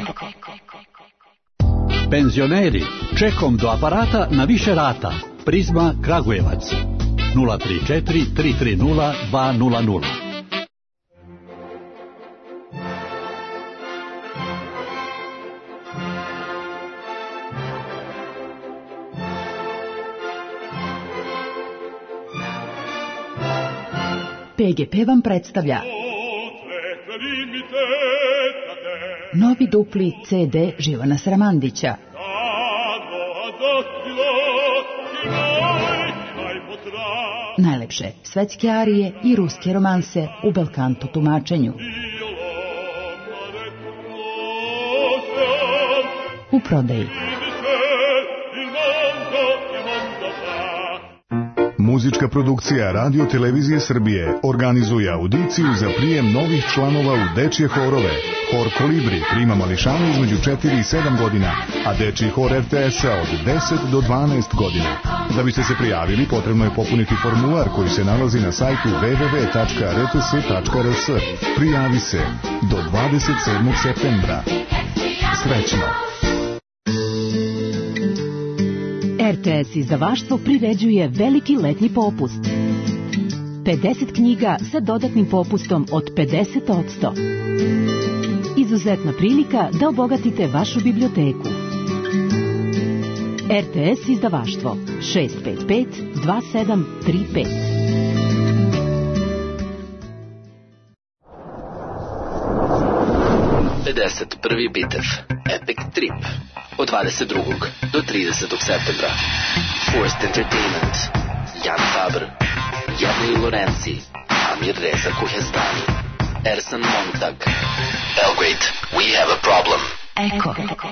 Penzioneri, čekom do aparata na više rata. Prizma Kragujevac. nula tri četiri tri tri nula dva nula nula. P G P vam predstavlja novi dupli C D Živana Sramandića. Najlepše svetske arije i ruske romanse u belkanto tumačenju. U prodaji. Muzička produkcija Radio Televizije Srbije organizuje audiciju za prijem novih članova u dečje horove. Hor Kolibri prima mališane između četiri i sedam godina, a dečji hor R T S-a od deset do dvanaest godina. Da biste se prijavili, potrebno je popuniti formular koji se nalazi na sajtu w w w tačka r t s tačka r s. Prijavi se do dvadeset sedmog septembra. Srećno! R T S izdavaštvo priređuje veliki letnji popust. pedeset knjiga sa dodatnim popustom od pedeset posto. Izuzetna prilika da obogatite vašu biblioteku. R T S izdavaštvo šest pet pet dva sedam tri pet. pedeset prvi bitev Epic Trip od dvadeset drugog do tridesetog septembra. Forced Entertainment, Jan Faber, Javni Lorenzi, Amir Reza Kuhestani, Ersan Montag. Belgrade, we have a problem. Eko.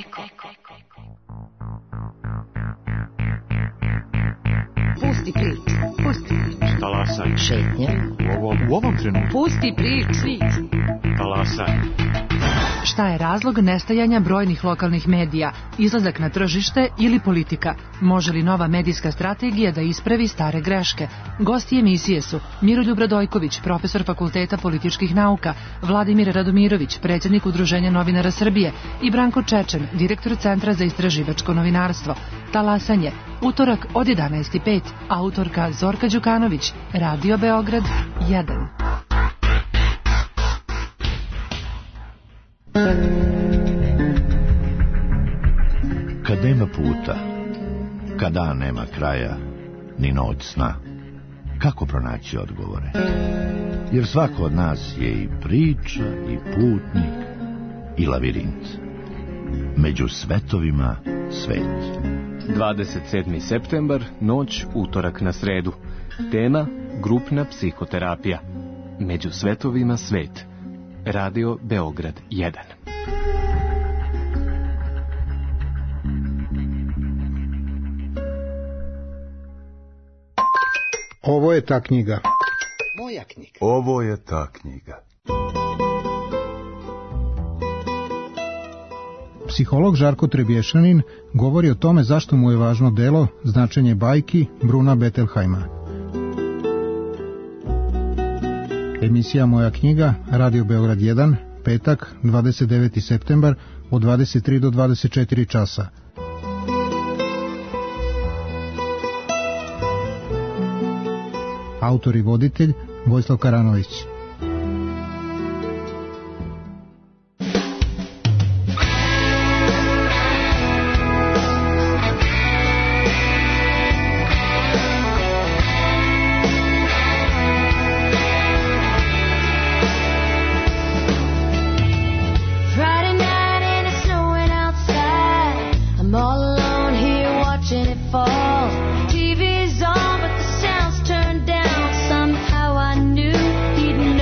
Pusti prič, pusti prič. Talasaj. Šetnje. U ovom, u ovom trenutku. Pusti prič. Talasaj. Šta je razlog nestajanja brojnih lokalnih medija, izlazak na tržište ili politika? Može li nova medijska strategija da ispravi stare greške? Gosti emisije su Miroljub Radojković, profesor Fakulteta političkih nauka, Vladimir Radomirović, predsjednik Udruženja novinara Srbije i Branko Čečen, direktor Centra za istraživačko novinarstvo. Talasanje, utorak od jedanaest i pet, autorka Zorka Đukanović, Radio Beograd jedan. Kad nema puta, kad dan nema kraja, ni noć sna, kako pronaći odgovore? Jer svako od nas je i priča, i putnik, i lavirint. Među svetovima svet. dvadeset sedmi septembar, noć, utorak na sredu. Tema, grupna psihoterapija. Među svetovima svet. Radio Beograd jedan. Ovo je ta knjiga. Moja knjiga. Ovo je ta knjiga. Psiholog Žarko Trebješanin govori o tome zašto mu je važno delo Značenje bajki Bruna Bettelheima. Emisija Moja knjiga, Radio Beograd jedan, petak, dvadeset deveti septembar, od dvadeset tri do dvadeset četiri časa. Autor i voditelj Vojislav Karanović. T V's on, but the sound's turned down. Somehow I knew he'd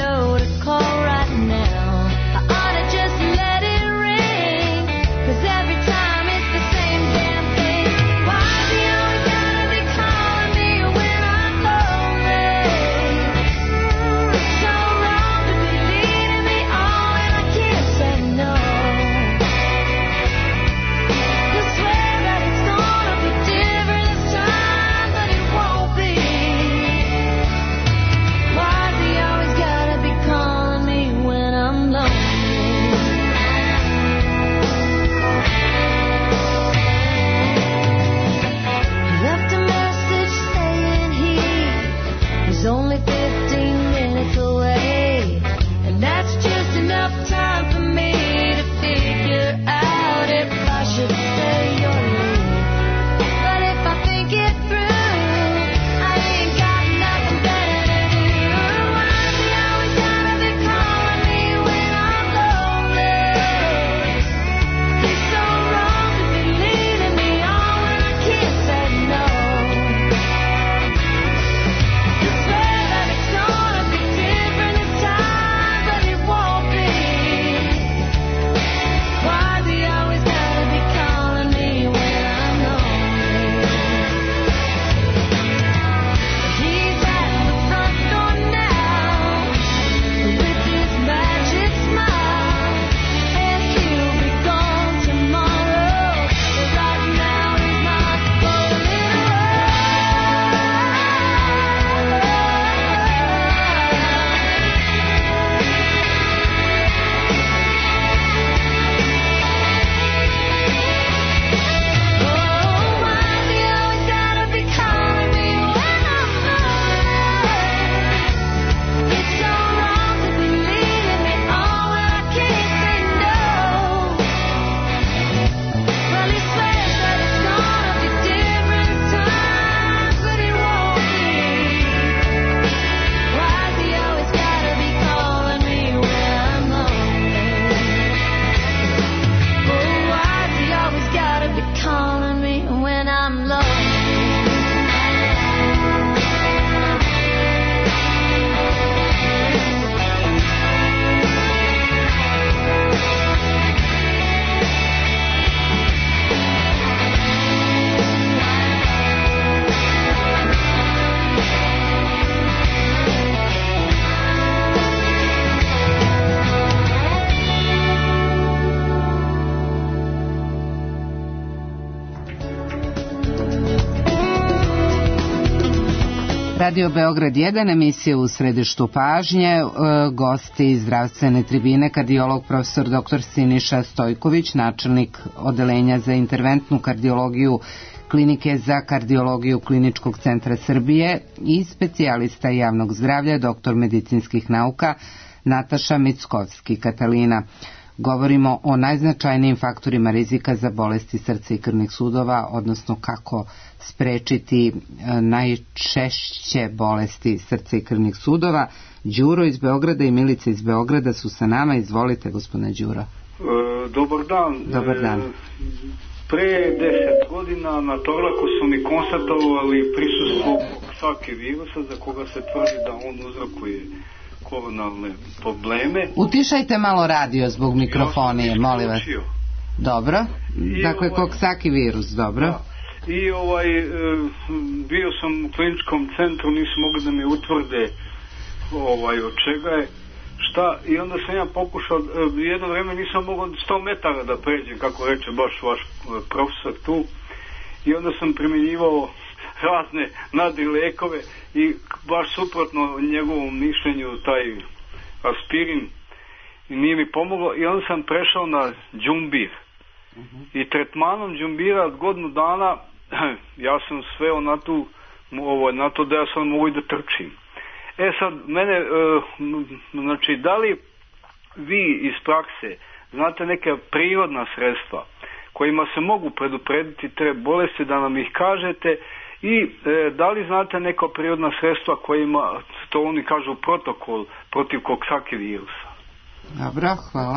Radio Beograd jedan, emisija u središtu pažnje, e, gosti zdravstvene tribine, kardiolog profesor doktor Siniša Stojković, načelnik odeljenja za interventnu kardiologiju Klinike za kardiologiju Kliničkog centra Srbije i specijalista javnog zdravlja, doktor medicinskih nauka Nataša Mickovski. Katalina, govorimo o najznačajnijim faktorima rizika za bolesti srca i krvnih sudova, odnosno kako sprečiti najčešće bolesti srca i krvnih sudova. Đuro iz Beograda i Milica iz Beograda su sa nama. Izvolite, gospodine Đuro. E, dobar dan. Dobar dan. E, pre deset godina na Torlaku su mi konstatovali prisustvo svake virusa za koga se tvrdi da on uzrokuje koronalne probleme. Utišajte malo radio zbog mikrofonije, molim vas. Dobro. I dakle, ovaj, koksaki virus, dobro. Da. I ovaj, e, bio sam u kliničkom centru, nisu mogli da mi utvrde ovaj, od čega je, šta, i onda sam ja pokušao, e, jedno vreme nisam mogao sto metara da pređem, kako reče baš vaš profesor tu, i onda sam primjenjivao razne nadrilekove i baš suprotno njegovom mišljenju taj aspirin i nije mi pomoglo, i onda sam prešao na džumbir. Uh-huh. I tretmanom džumbira od godinu dana ja sam sveo na, tu, ovo, na to da ja sam mogu i da trčim. E sad, mene, e, znači, da li vi iz prakse znate neke prirodna sredstva kojima se mogu preduprediti te bolesti, da nam ih kažete, i e, da li znate neka prirodna sredstva kojima, to oni kažu, protokol protiv koksaki virusa? Dobro, hvala.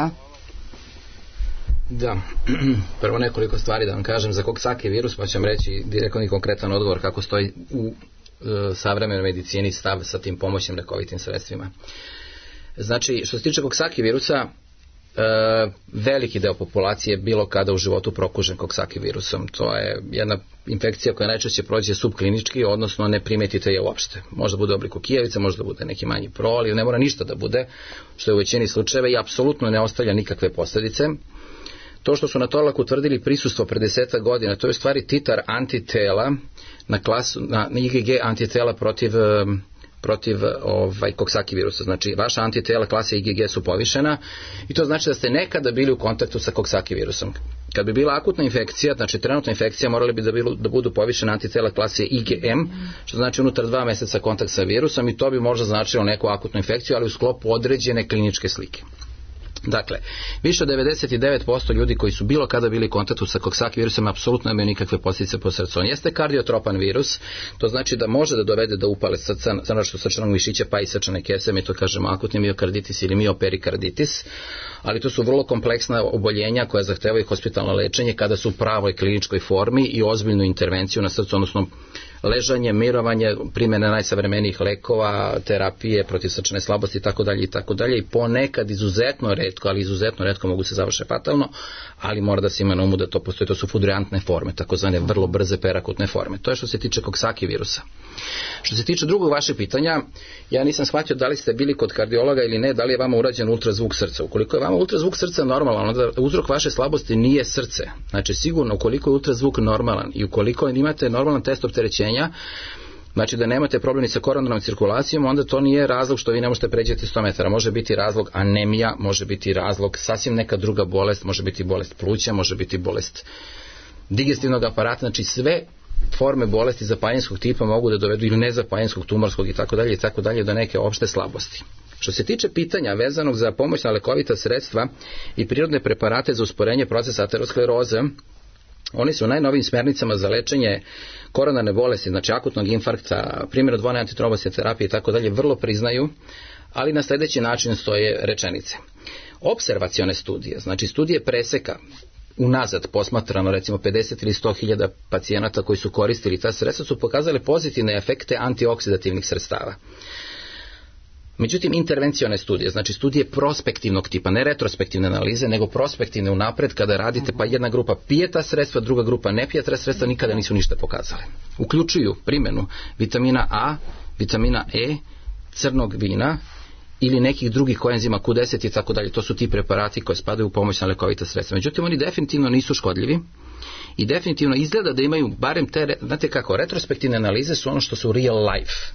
Da, prvo nekoliko stvari da vam kažem za koksaki virus, pa ću vam reći direktno i konkretan odgovor kako stoji u e, savremenoj medicini stav sa tim pomoćnim lekovitim sredstvima. Znači, što se tiče koksaki virusa, e, veliki deo populacije je bilo kada u životu prokužen koksaki virusom. To je jedna infekcija koja najčešće prođe subklinički, odnosno ne primetite je uopšte. Možda bude u obliku kijavice, možda bude neki manji prol, ne mora ništa da bude, što je u većini slučajeva i apsolutno ne ostavlja nikakve posljedice. To što su na Torlaku utvrdili prisustvo pre desetak godina, to je u stvari titar antitela na, klasu, na I G G antitela protiv, protiv ovaj, koksaki virusa. Znači, vaša antitela klase I G G su povišena i to znači da ste nekada bili u kontaktu sa koksaki virusom. Kad bi bila akutna infekcija, znači trenutna infekcija, morali bi da, bilu, da budu povišena antitela klase I G M, što znači unutar dva meseca kontakt sa virusom, i to bi možda značilo neku akutnu infekciju, ali u sklopu određene kliničke slike. Dakle, više od devedeset devet posto ljudi koji su bilo kada bili u kontaktu sa koksaki virusom apsolutno nemaju nikakve posljedice po srcu. On jeste kardiotropan virus, to znači da može da dovede do upale srca, znači srčanog mišića pa i srčane kese, mi to kažemo akutni miokarditis ili mioperikarditis, ali to su vrlo kompleksna oboljenja koja zahtevaju hospitalno lečenje kada su u pravoj kliničkoj formi i ozbiljnu intervenciju na srcu, odnosno ležanje, mirovanje, primjene najsavremenijih lekova, terapije protiv srčane slabosti i tako dalje i tako dalje, i ponekad izuzetno retko, ali izuzetno retko mogu se završiti fatalno, ali mora da se ima na umu da to postoji, to su fulgurantne forme, takozvane vrlo brze perakutne forme. To je što se tiče koksaki virusa. Što se tiče drugog vaše pitanja, ja nisam shvatio da li ste bili kod kardiologa ili ne, da li je vama urađen ultrazvuk srca. Ukoliko je vama ultrazvuk srca normalan, onda uzrok vaše slabosti nije srce. Znači, sigurno ukoliko je ultrazvuk normalan i ukoliko imate normalan test opterećenja, znači da nemate problem ni sa koronarnom cirkulacijom, onda to nije razlog što vi ne možete pređeti sto metara. Može biti razlog anemija, može biti razlog sasvim neka druga bolest, može biti bolest pluća, može biti bolest digestivnog aparata, znači sve forme bolesti zapaljenskog tipa mogu da dovedu, ili nezapaljenskog, tumorskog i tako dalje i tako dalje, do neke opšte slabosti. Što se tiče pitanja vezanog za pomoćna lekovita sredstva i prirodne preparate za usporenje procesa ateroskleroze, oni su u najnovijim smernicama za lečenje koronarne bolesti, znači akutnog infarkta, primjer dvojne antitrombosne terapije i tako dalje, vrlo priznaju, ali na sljedeći način stoje rečenice. Observacione studije, znači studije preseka, unazad posmatrano recimo pedeset ili sto hiljada pacijenata koji su koristili ta sredstva, su pokazali pozitivne efekte antioksidativnih sredstava. Međutim, intervencione studije, znači studije prospektivnog tipa, ne retrospektivne analize, nego prospektivne unapred, kada radite pa jedna grupa pije ta sredstva, druga grupa ne pije ta sredstva, nikada nisu ništa pokazale. Uključuju primjenu vitamina A, vitamina E, crnog vina ili nekih drugih koenzima Q deset i tako dalje. To su ti preparati koji spadaju u pomoćna lekovita sredstva. Međutim, oni definitivno nisu škodljivi i definitivno izgleda da imaju barem te, znate kako, retrospektivne analize su ono što su real life.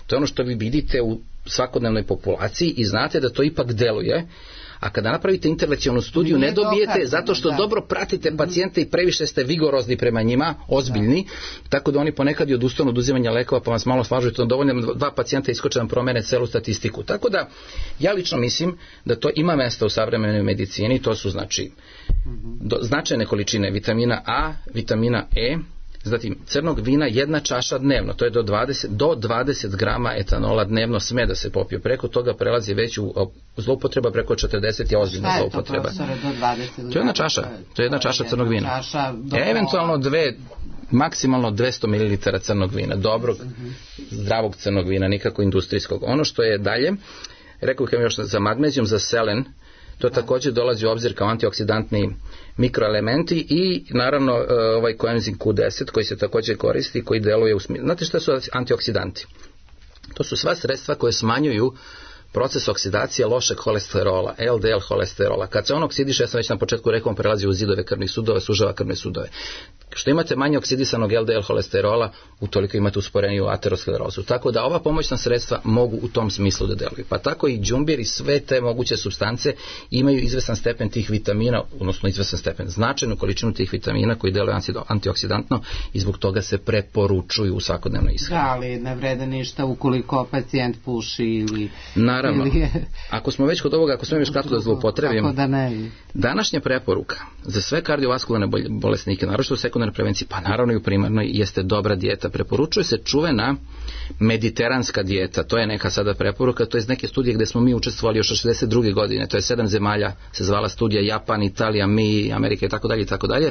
To je ono što vi vidite u svakodnevnoj populaciji i znate da to ipak deluje. A kada napravite intervencionalnu studiju ne dobijete zato što dobro pratite pacijente i previše ste vigorozni prema njima, ozbiljni, tako da oni ponekad i odustanu od uzimanja lekova pa vas malo slažu, to dovoljno dva pacijenta iskoče vam promene celu statistiku. Tako da ja lično mislim da to ima mesta u savremenoj medicini, to su znači do, značajne količine vitamina A, vitamina E, zatim crnog vina jedna čaša dnevno, to je do dvadeset, do dvadeset grama etanola dnevno sme da se popije, preko toga prelazi već u zloupotreba, preko četrdeset je ozbiljna zloupotreba. Šta je to, profesore, do dvadeset grama? To je jedna čaša, to je jedna čaša crnog vina. Čaša eventualno dve, maksimalno dvesta mililitara crnog vina, dobrog, zdravog crnog vina, nikako industrijskog. Ono što je dalje, rekao bih još za magnezijum, za selen, to također dolazi u obzir kao antioksidantni mikroelementi i naravno ovaj koenzim Q deset koji se također koristi, koji deluje u smislu. Znate šta su antioksidanti? To su sva sredstva koje smanjuju proces oksidacije lošeg holesterola, L D L holesterola. Kad se on oksidiše, ja sam već na početku rekao, on prelazi u zidove krvnih sudova, sužava krvne sudove. Što imate manje oksidisanog L D L holesterola, utoliko imate usporeniju aterosklerozu. Tako da ova pomoćna sredstva mogu u tom smislu da deluju. Pa tako i đumbir i sve te moguće supstance imaju izvesan stepen tih vitamina, odnosno izvesan stepen, značajnu količinu tih vitamina koji deluju antioksidantno i zbog toga se preporučuju u svakodnevnoj ishrani. Da, ali ne vrede ništa ukoliko pacijent puši ili... Naravno. Ili je... Ako smo već kod ovoga, ako smo već kratko da zloupotrebim, da ne... današnja preporuka za sve kardiovaskularne bolesnike, naročito u sekundarnoj prevenciji, pa naravno i u primarnoj, jeste dobra dijeta. Preporučuje se čuvena mediteranska dijeta, to je neka sada preporuka, to je iz neke studije gdje smo mi učestvovali još od šezdeset druge godine, to je sedam zemalja, se zvala studija, Japan, Italija, mi, Amerika i tako dalje i tako dalje.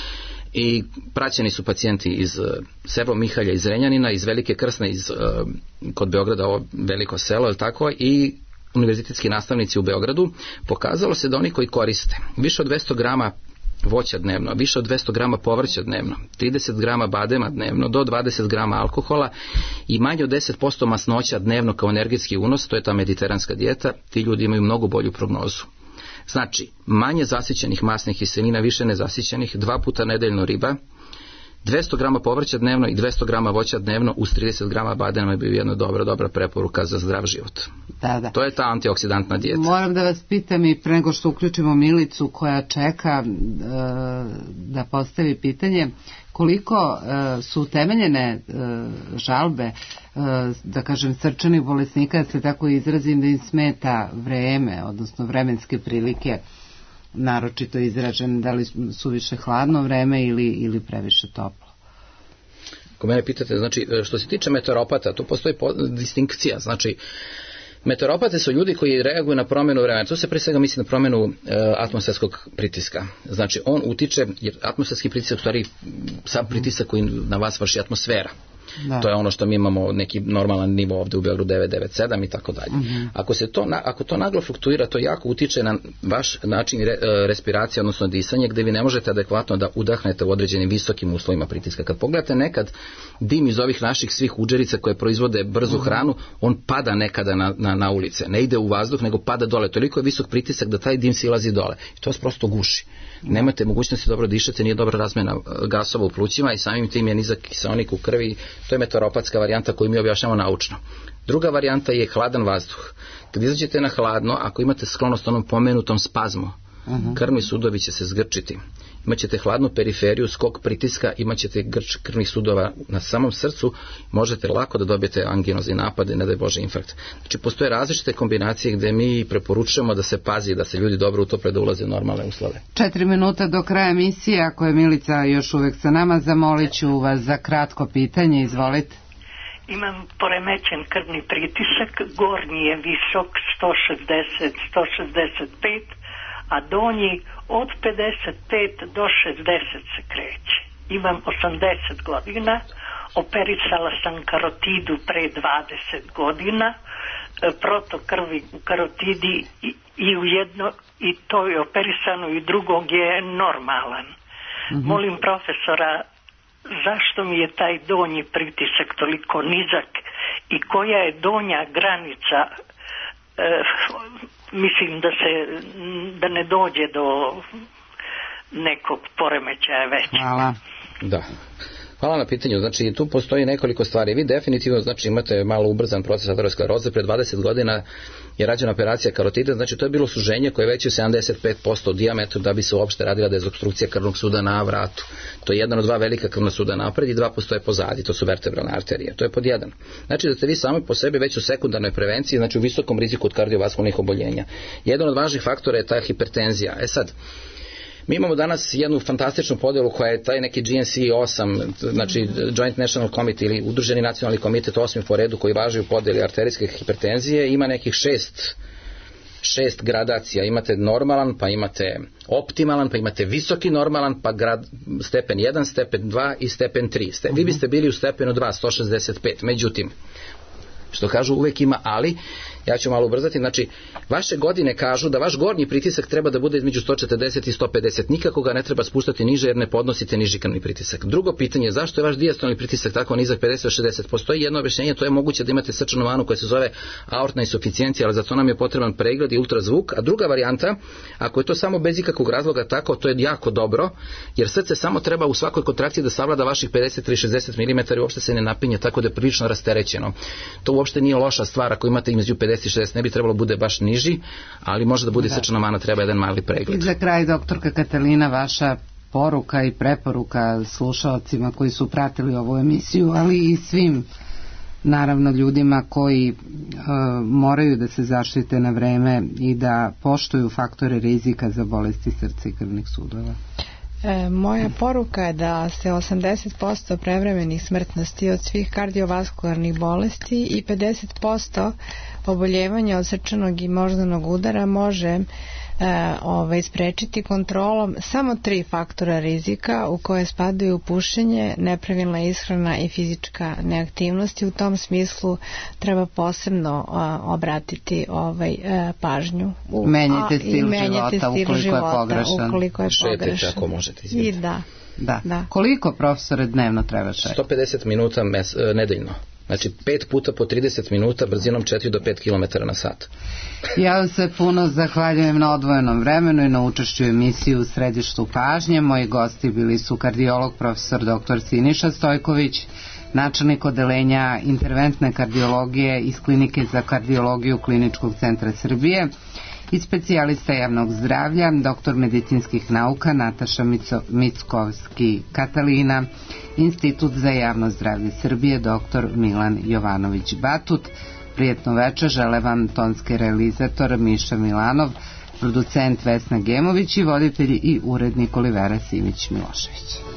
I praćeni su pacijenti iz Servo Mihalja, iz Renjanina, iz Velike Krsne, iz, kod Beograda, ovo veliko selo, je tako, i univerzitetski nastavnici u Beogradu. Pokazalo se da oni koji koriste više od dvesta grama voća dnevno, više od dvesta grama povrća dnevno, trideset grama badema dnevno, do dvadeset grama alkohola i manje od deset posto masnoća dnevno kao energetski unos, to je ta mediteranska dijeta, ti ljudi imaju mnogo bolju prognozu. Znači, manje zasićenih masnih kiselina, više nezasićenih, dva puta nedeljno riba, dvesta grama povrća dnevno i dvesta grama voća dnevno uz trideset grama badema je bio jedna dobra, dobra preporuka za zdrav život. Da, da. To je ta antioksidantna dijeta. Moram da vas pitam i pre nego što uključimo Milicu koja čeka e, da postavi pitanje, koliko e, su utemeljene e, žalbe, e, da kažem, srčanih bolesnika, da se tako izrazim, da im smeta vreme, odnosno vremenske prilike, naročito izražen, da li su više hladno vreme ili, ili previše toplo? Ako mene pitate, znači, što se tiče meteoropata, tu postoji distinkcija, znači, meteoropate su ljudi koji reaguju na promjenu vremena. To se pre svega misli na promjenu e, atmosferskog pritiska. Znači, on utiče, jer atmosferski pritisak, u stvari, sam pritisak koji na vas vrši atmosfera. Da. To je ono što mi imamo neki normalan nivo ovdje u Beogradu devet devet sedam i tako dalje. Uh-huh. Ako se to, ako to naglo fluktuira, to jako utiče na vaš način re, respiracije, odnosno disanje, gdje vi ne možete adekvatno da udahnete u određenim visokim uslovima pritiska. Kad pogledate nekad dim iz ovih naših svih udžerica koje proizvode brzu uh-huh. hranu, on pada nekada na, na, na ulice. Ne ide u vazduh, nego pada dole. Toliko je visok pritisak da taj dim silazi dole. I to se prosto guši. Nemate mogućnosti dobro dišete, nije dobra razmjena gasova u plućima i samim tim je nizak kiseonik u krvi. To je meteoropatska varijanta koju mi objašnjamo naučno. Druga varijanta je hladan vazduh. Kad izađete na hladno, ako imate sklonost onom pomenutom spazmu, uh-huh. krvni sudovi će se zgrčiti. Imaćete hladnu periferiju, skok pritiska, imaćete grč krvnih sudova na samom srcu, možete lako da dobijete anginozni napad i ne daj Bože infarkt. Znači postoje različite kombinacije gdje mi preporučujemo da se pazi, da se ljudi dobro utople, da ulaze u normalne uslove. Četiri minuta do kraja emisije, ako je Milica još uvek sa nama, zamolit ću vas za kratko pitanje, izvolite. Imam poremećen krvni pritisak, gornji je visok sto šezdeset do sto šezdeset pet, a donji od pedeset pet do šezdeset se kreće. Imam osamdeset godina, operisala sam karotidu pre dvadeset godina, protok krvi u karotidi i, i u jedno, i to je operisano i drugog je normalan. Mm-hmm. Molim profesora, zašto mi je taj donji pritisak toliko nizak i koja je donja granica, e, mislim da se da ne dođe do nekog poremećaja već. Hvala. Da. Hvala na pitanju. Znači, tu postoji nekoliko stvari. Vi definitivno, znači, imate malo ubrzan proces ateroskleroze. Pred dvadeset godina je rađena operacija karotida, znači to je bilo suženje koje je veće sedamdeset pet posto u dijametru da bi se uopšte radila dezobstrukcija krvnog suda na vratu. To je jedan od dva velika krvna suda napred i dva postoje pozadi, to su vertebralne arterije. To je pod jedan. Znači da ste vi sami po sebi već u sekundarnoj prevenciji, znači u visokom riziku od kardiovaskularnih oboljenja. Jedan od važnih faktora je ta hipertenzija. E sad, mi imamo danas jednu fantastičnu podelu koja je taj neki G N C osam, znači Joint National Committee ili Udruženi nacionalni komitet osmi po redu koji važi u podeli arterijske hipertenzije, ima nekih šest šest gradacija. Imate normalan, pa imate optimalan, pa imate visoki normalan, pa grad, stepen jedan, stepen dva i stepen tri. Ste, vi biste bili u stepenu dva, sto šezdeset pet. Međutim, što kažu, uvek ima ali, ja ću malo ubrzati, znači vaše godine kažu da vaš gornji pritisak treba da bude između sto četrdeset i sto pedeset, nikako ga ne treba spuštati niže jer ne podnosite niži krvni pritisak. Drugo pitanje je zašto je vaš dijastolni pritisak tako nizak pedeset do šezdeset, postoji jedno objašnjenje, to je moguće da imate srčanu manu koja se zove aortna insuficijencija, ali za to nam je potreban pregled i ultrazvuk, a druga varijanta, ako je to samo bez ikakvog razloga tako, to je jako dobro, jer srce samo treba u svakoj kontrakciji da savlada vaših pedeset ili šezdeset milimetara i uopšte se ne napinje, tako da je prilično rasterećeno. To uopšte nije loša stvar ako imate između pedeset i šezdeset, ne bi trebalo bude baš niži, ali može da bude da. Srčana mana, treba jedan mali pregled. I za kraj, doktorka Katalina, vaša poruka i preporuka slušalcima koji su pratili ovu emisiju, ali i svim naravno ljudima koji uh, moraju da se zaštite na vreme i da poštuju faktore rizika za bolesti srca i krvnih sudova. E, moja poruka je da se osamdeset posto prevremenih smrtnosti od svih kardiovaskularnih bolesti i pedeset posto oboljevanja od srčanog i moždanog udara može e, ovaj, sprečiti kontrolom samo tri faktora rizika u koje spadaju pušenje, nepravilna ishrana i fizička neaktivnost i u tom smislu treba posebno a, obratiti ovaj, a, pažnju. U, menjate stil, a, menjate života, stil ukoliko života je pogrešan. Ukoliko je pogrešan. Šetajte ako možete. I da. Da. da. Koliko, profesore, dnevno treba šetati? sto pedeset minuta mes, nedeljno. Znači pet puta po trideset minuta brzinom četiri do pet kilometara na sat. Ja vam se puno zahvaljujem na odvojenom vremenu i na učešću emisiju u Središtu pažnje. Moji gosti bili su kardiolog profesor doktor Siniša Stojković, načelnik odeljenja interventne kardiologije iz Klinike za kardiologiju Kliničkog centra Srbije i specijalista javnog zdravlja, doktor medicinskih nauka Nataša Mickovski-Katalina, Institut za javno zdravlje Srbije, doktor Milan Jovanović-Batut. Prijetno večer žele vam tonski realizator Miša Milanov, producent Vesna Gemović i voditelj i urednik Olivera Simić-Milošević.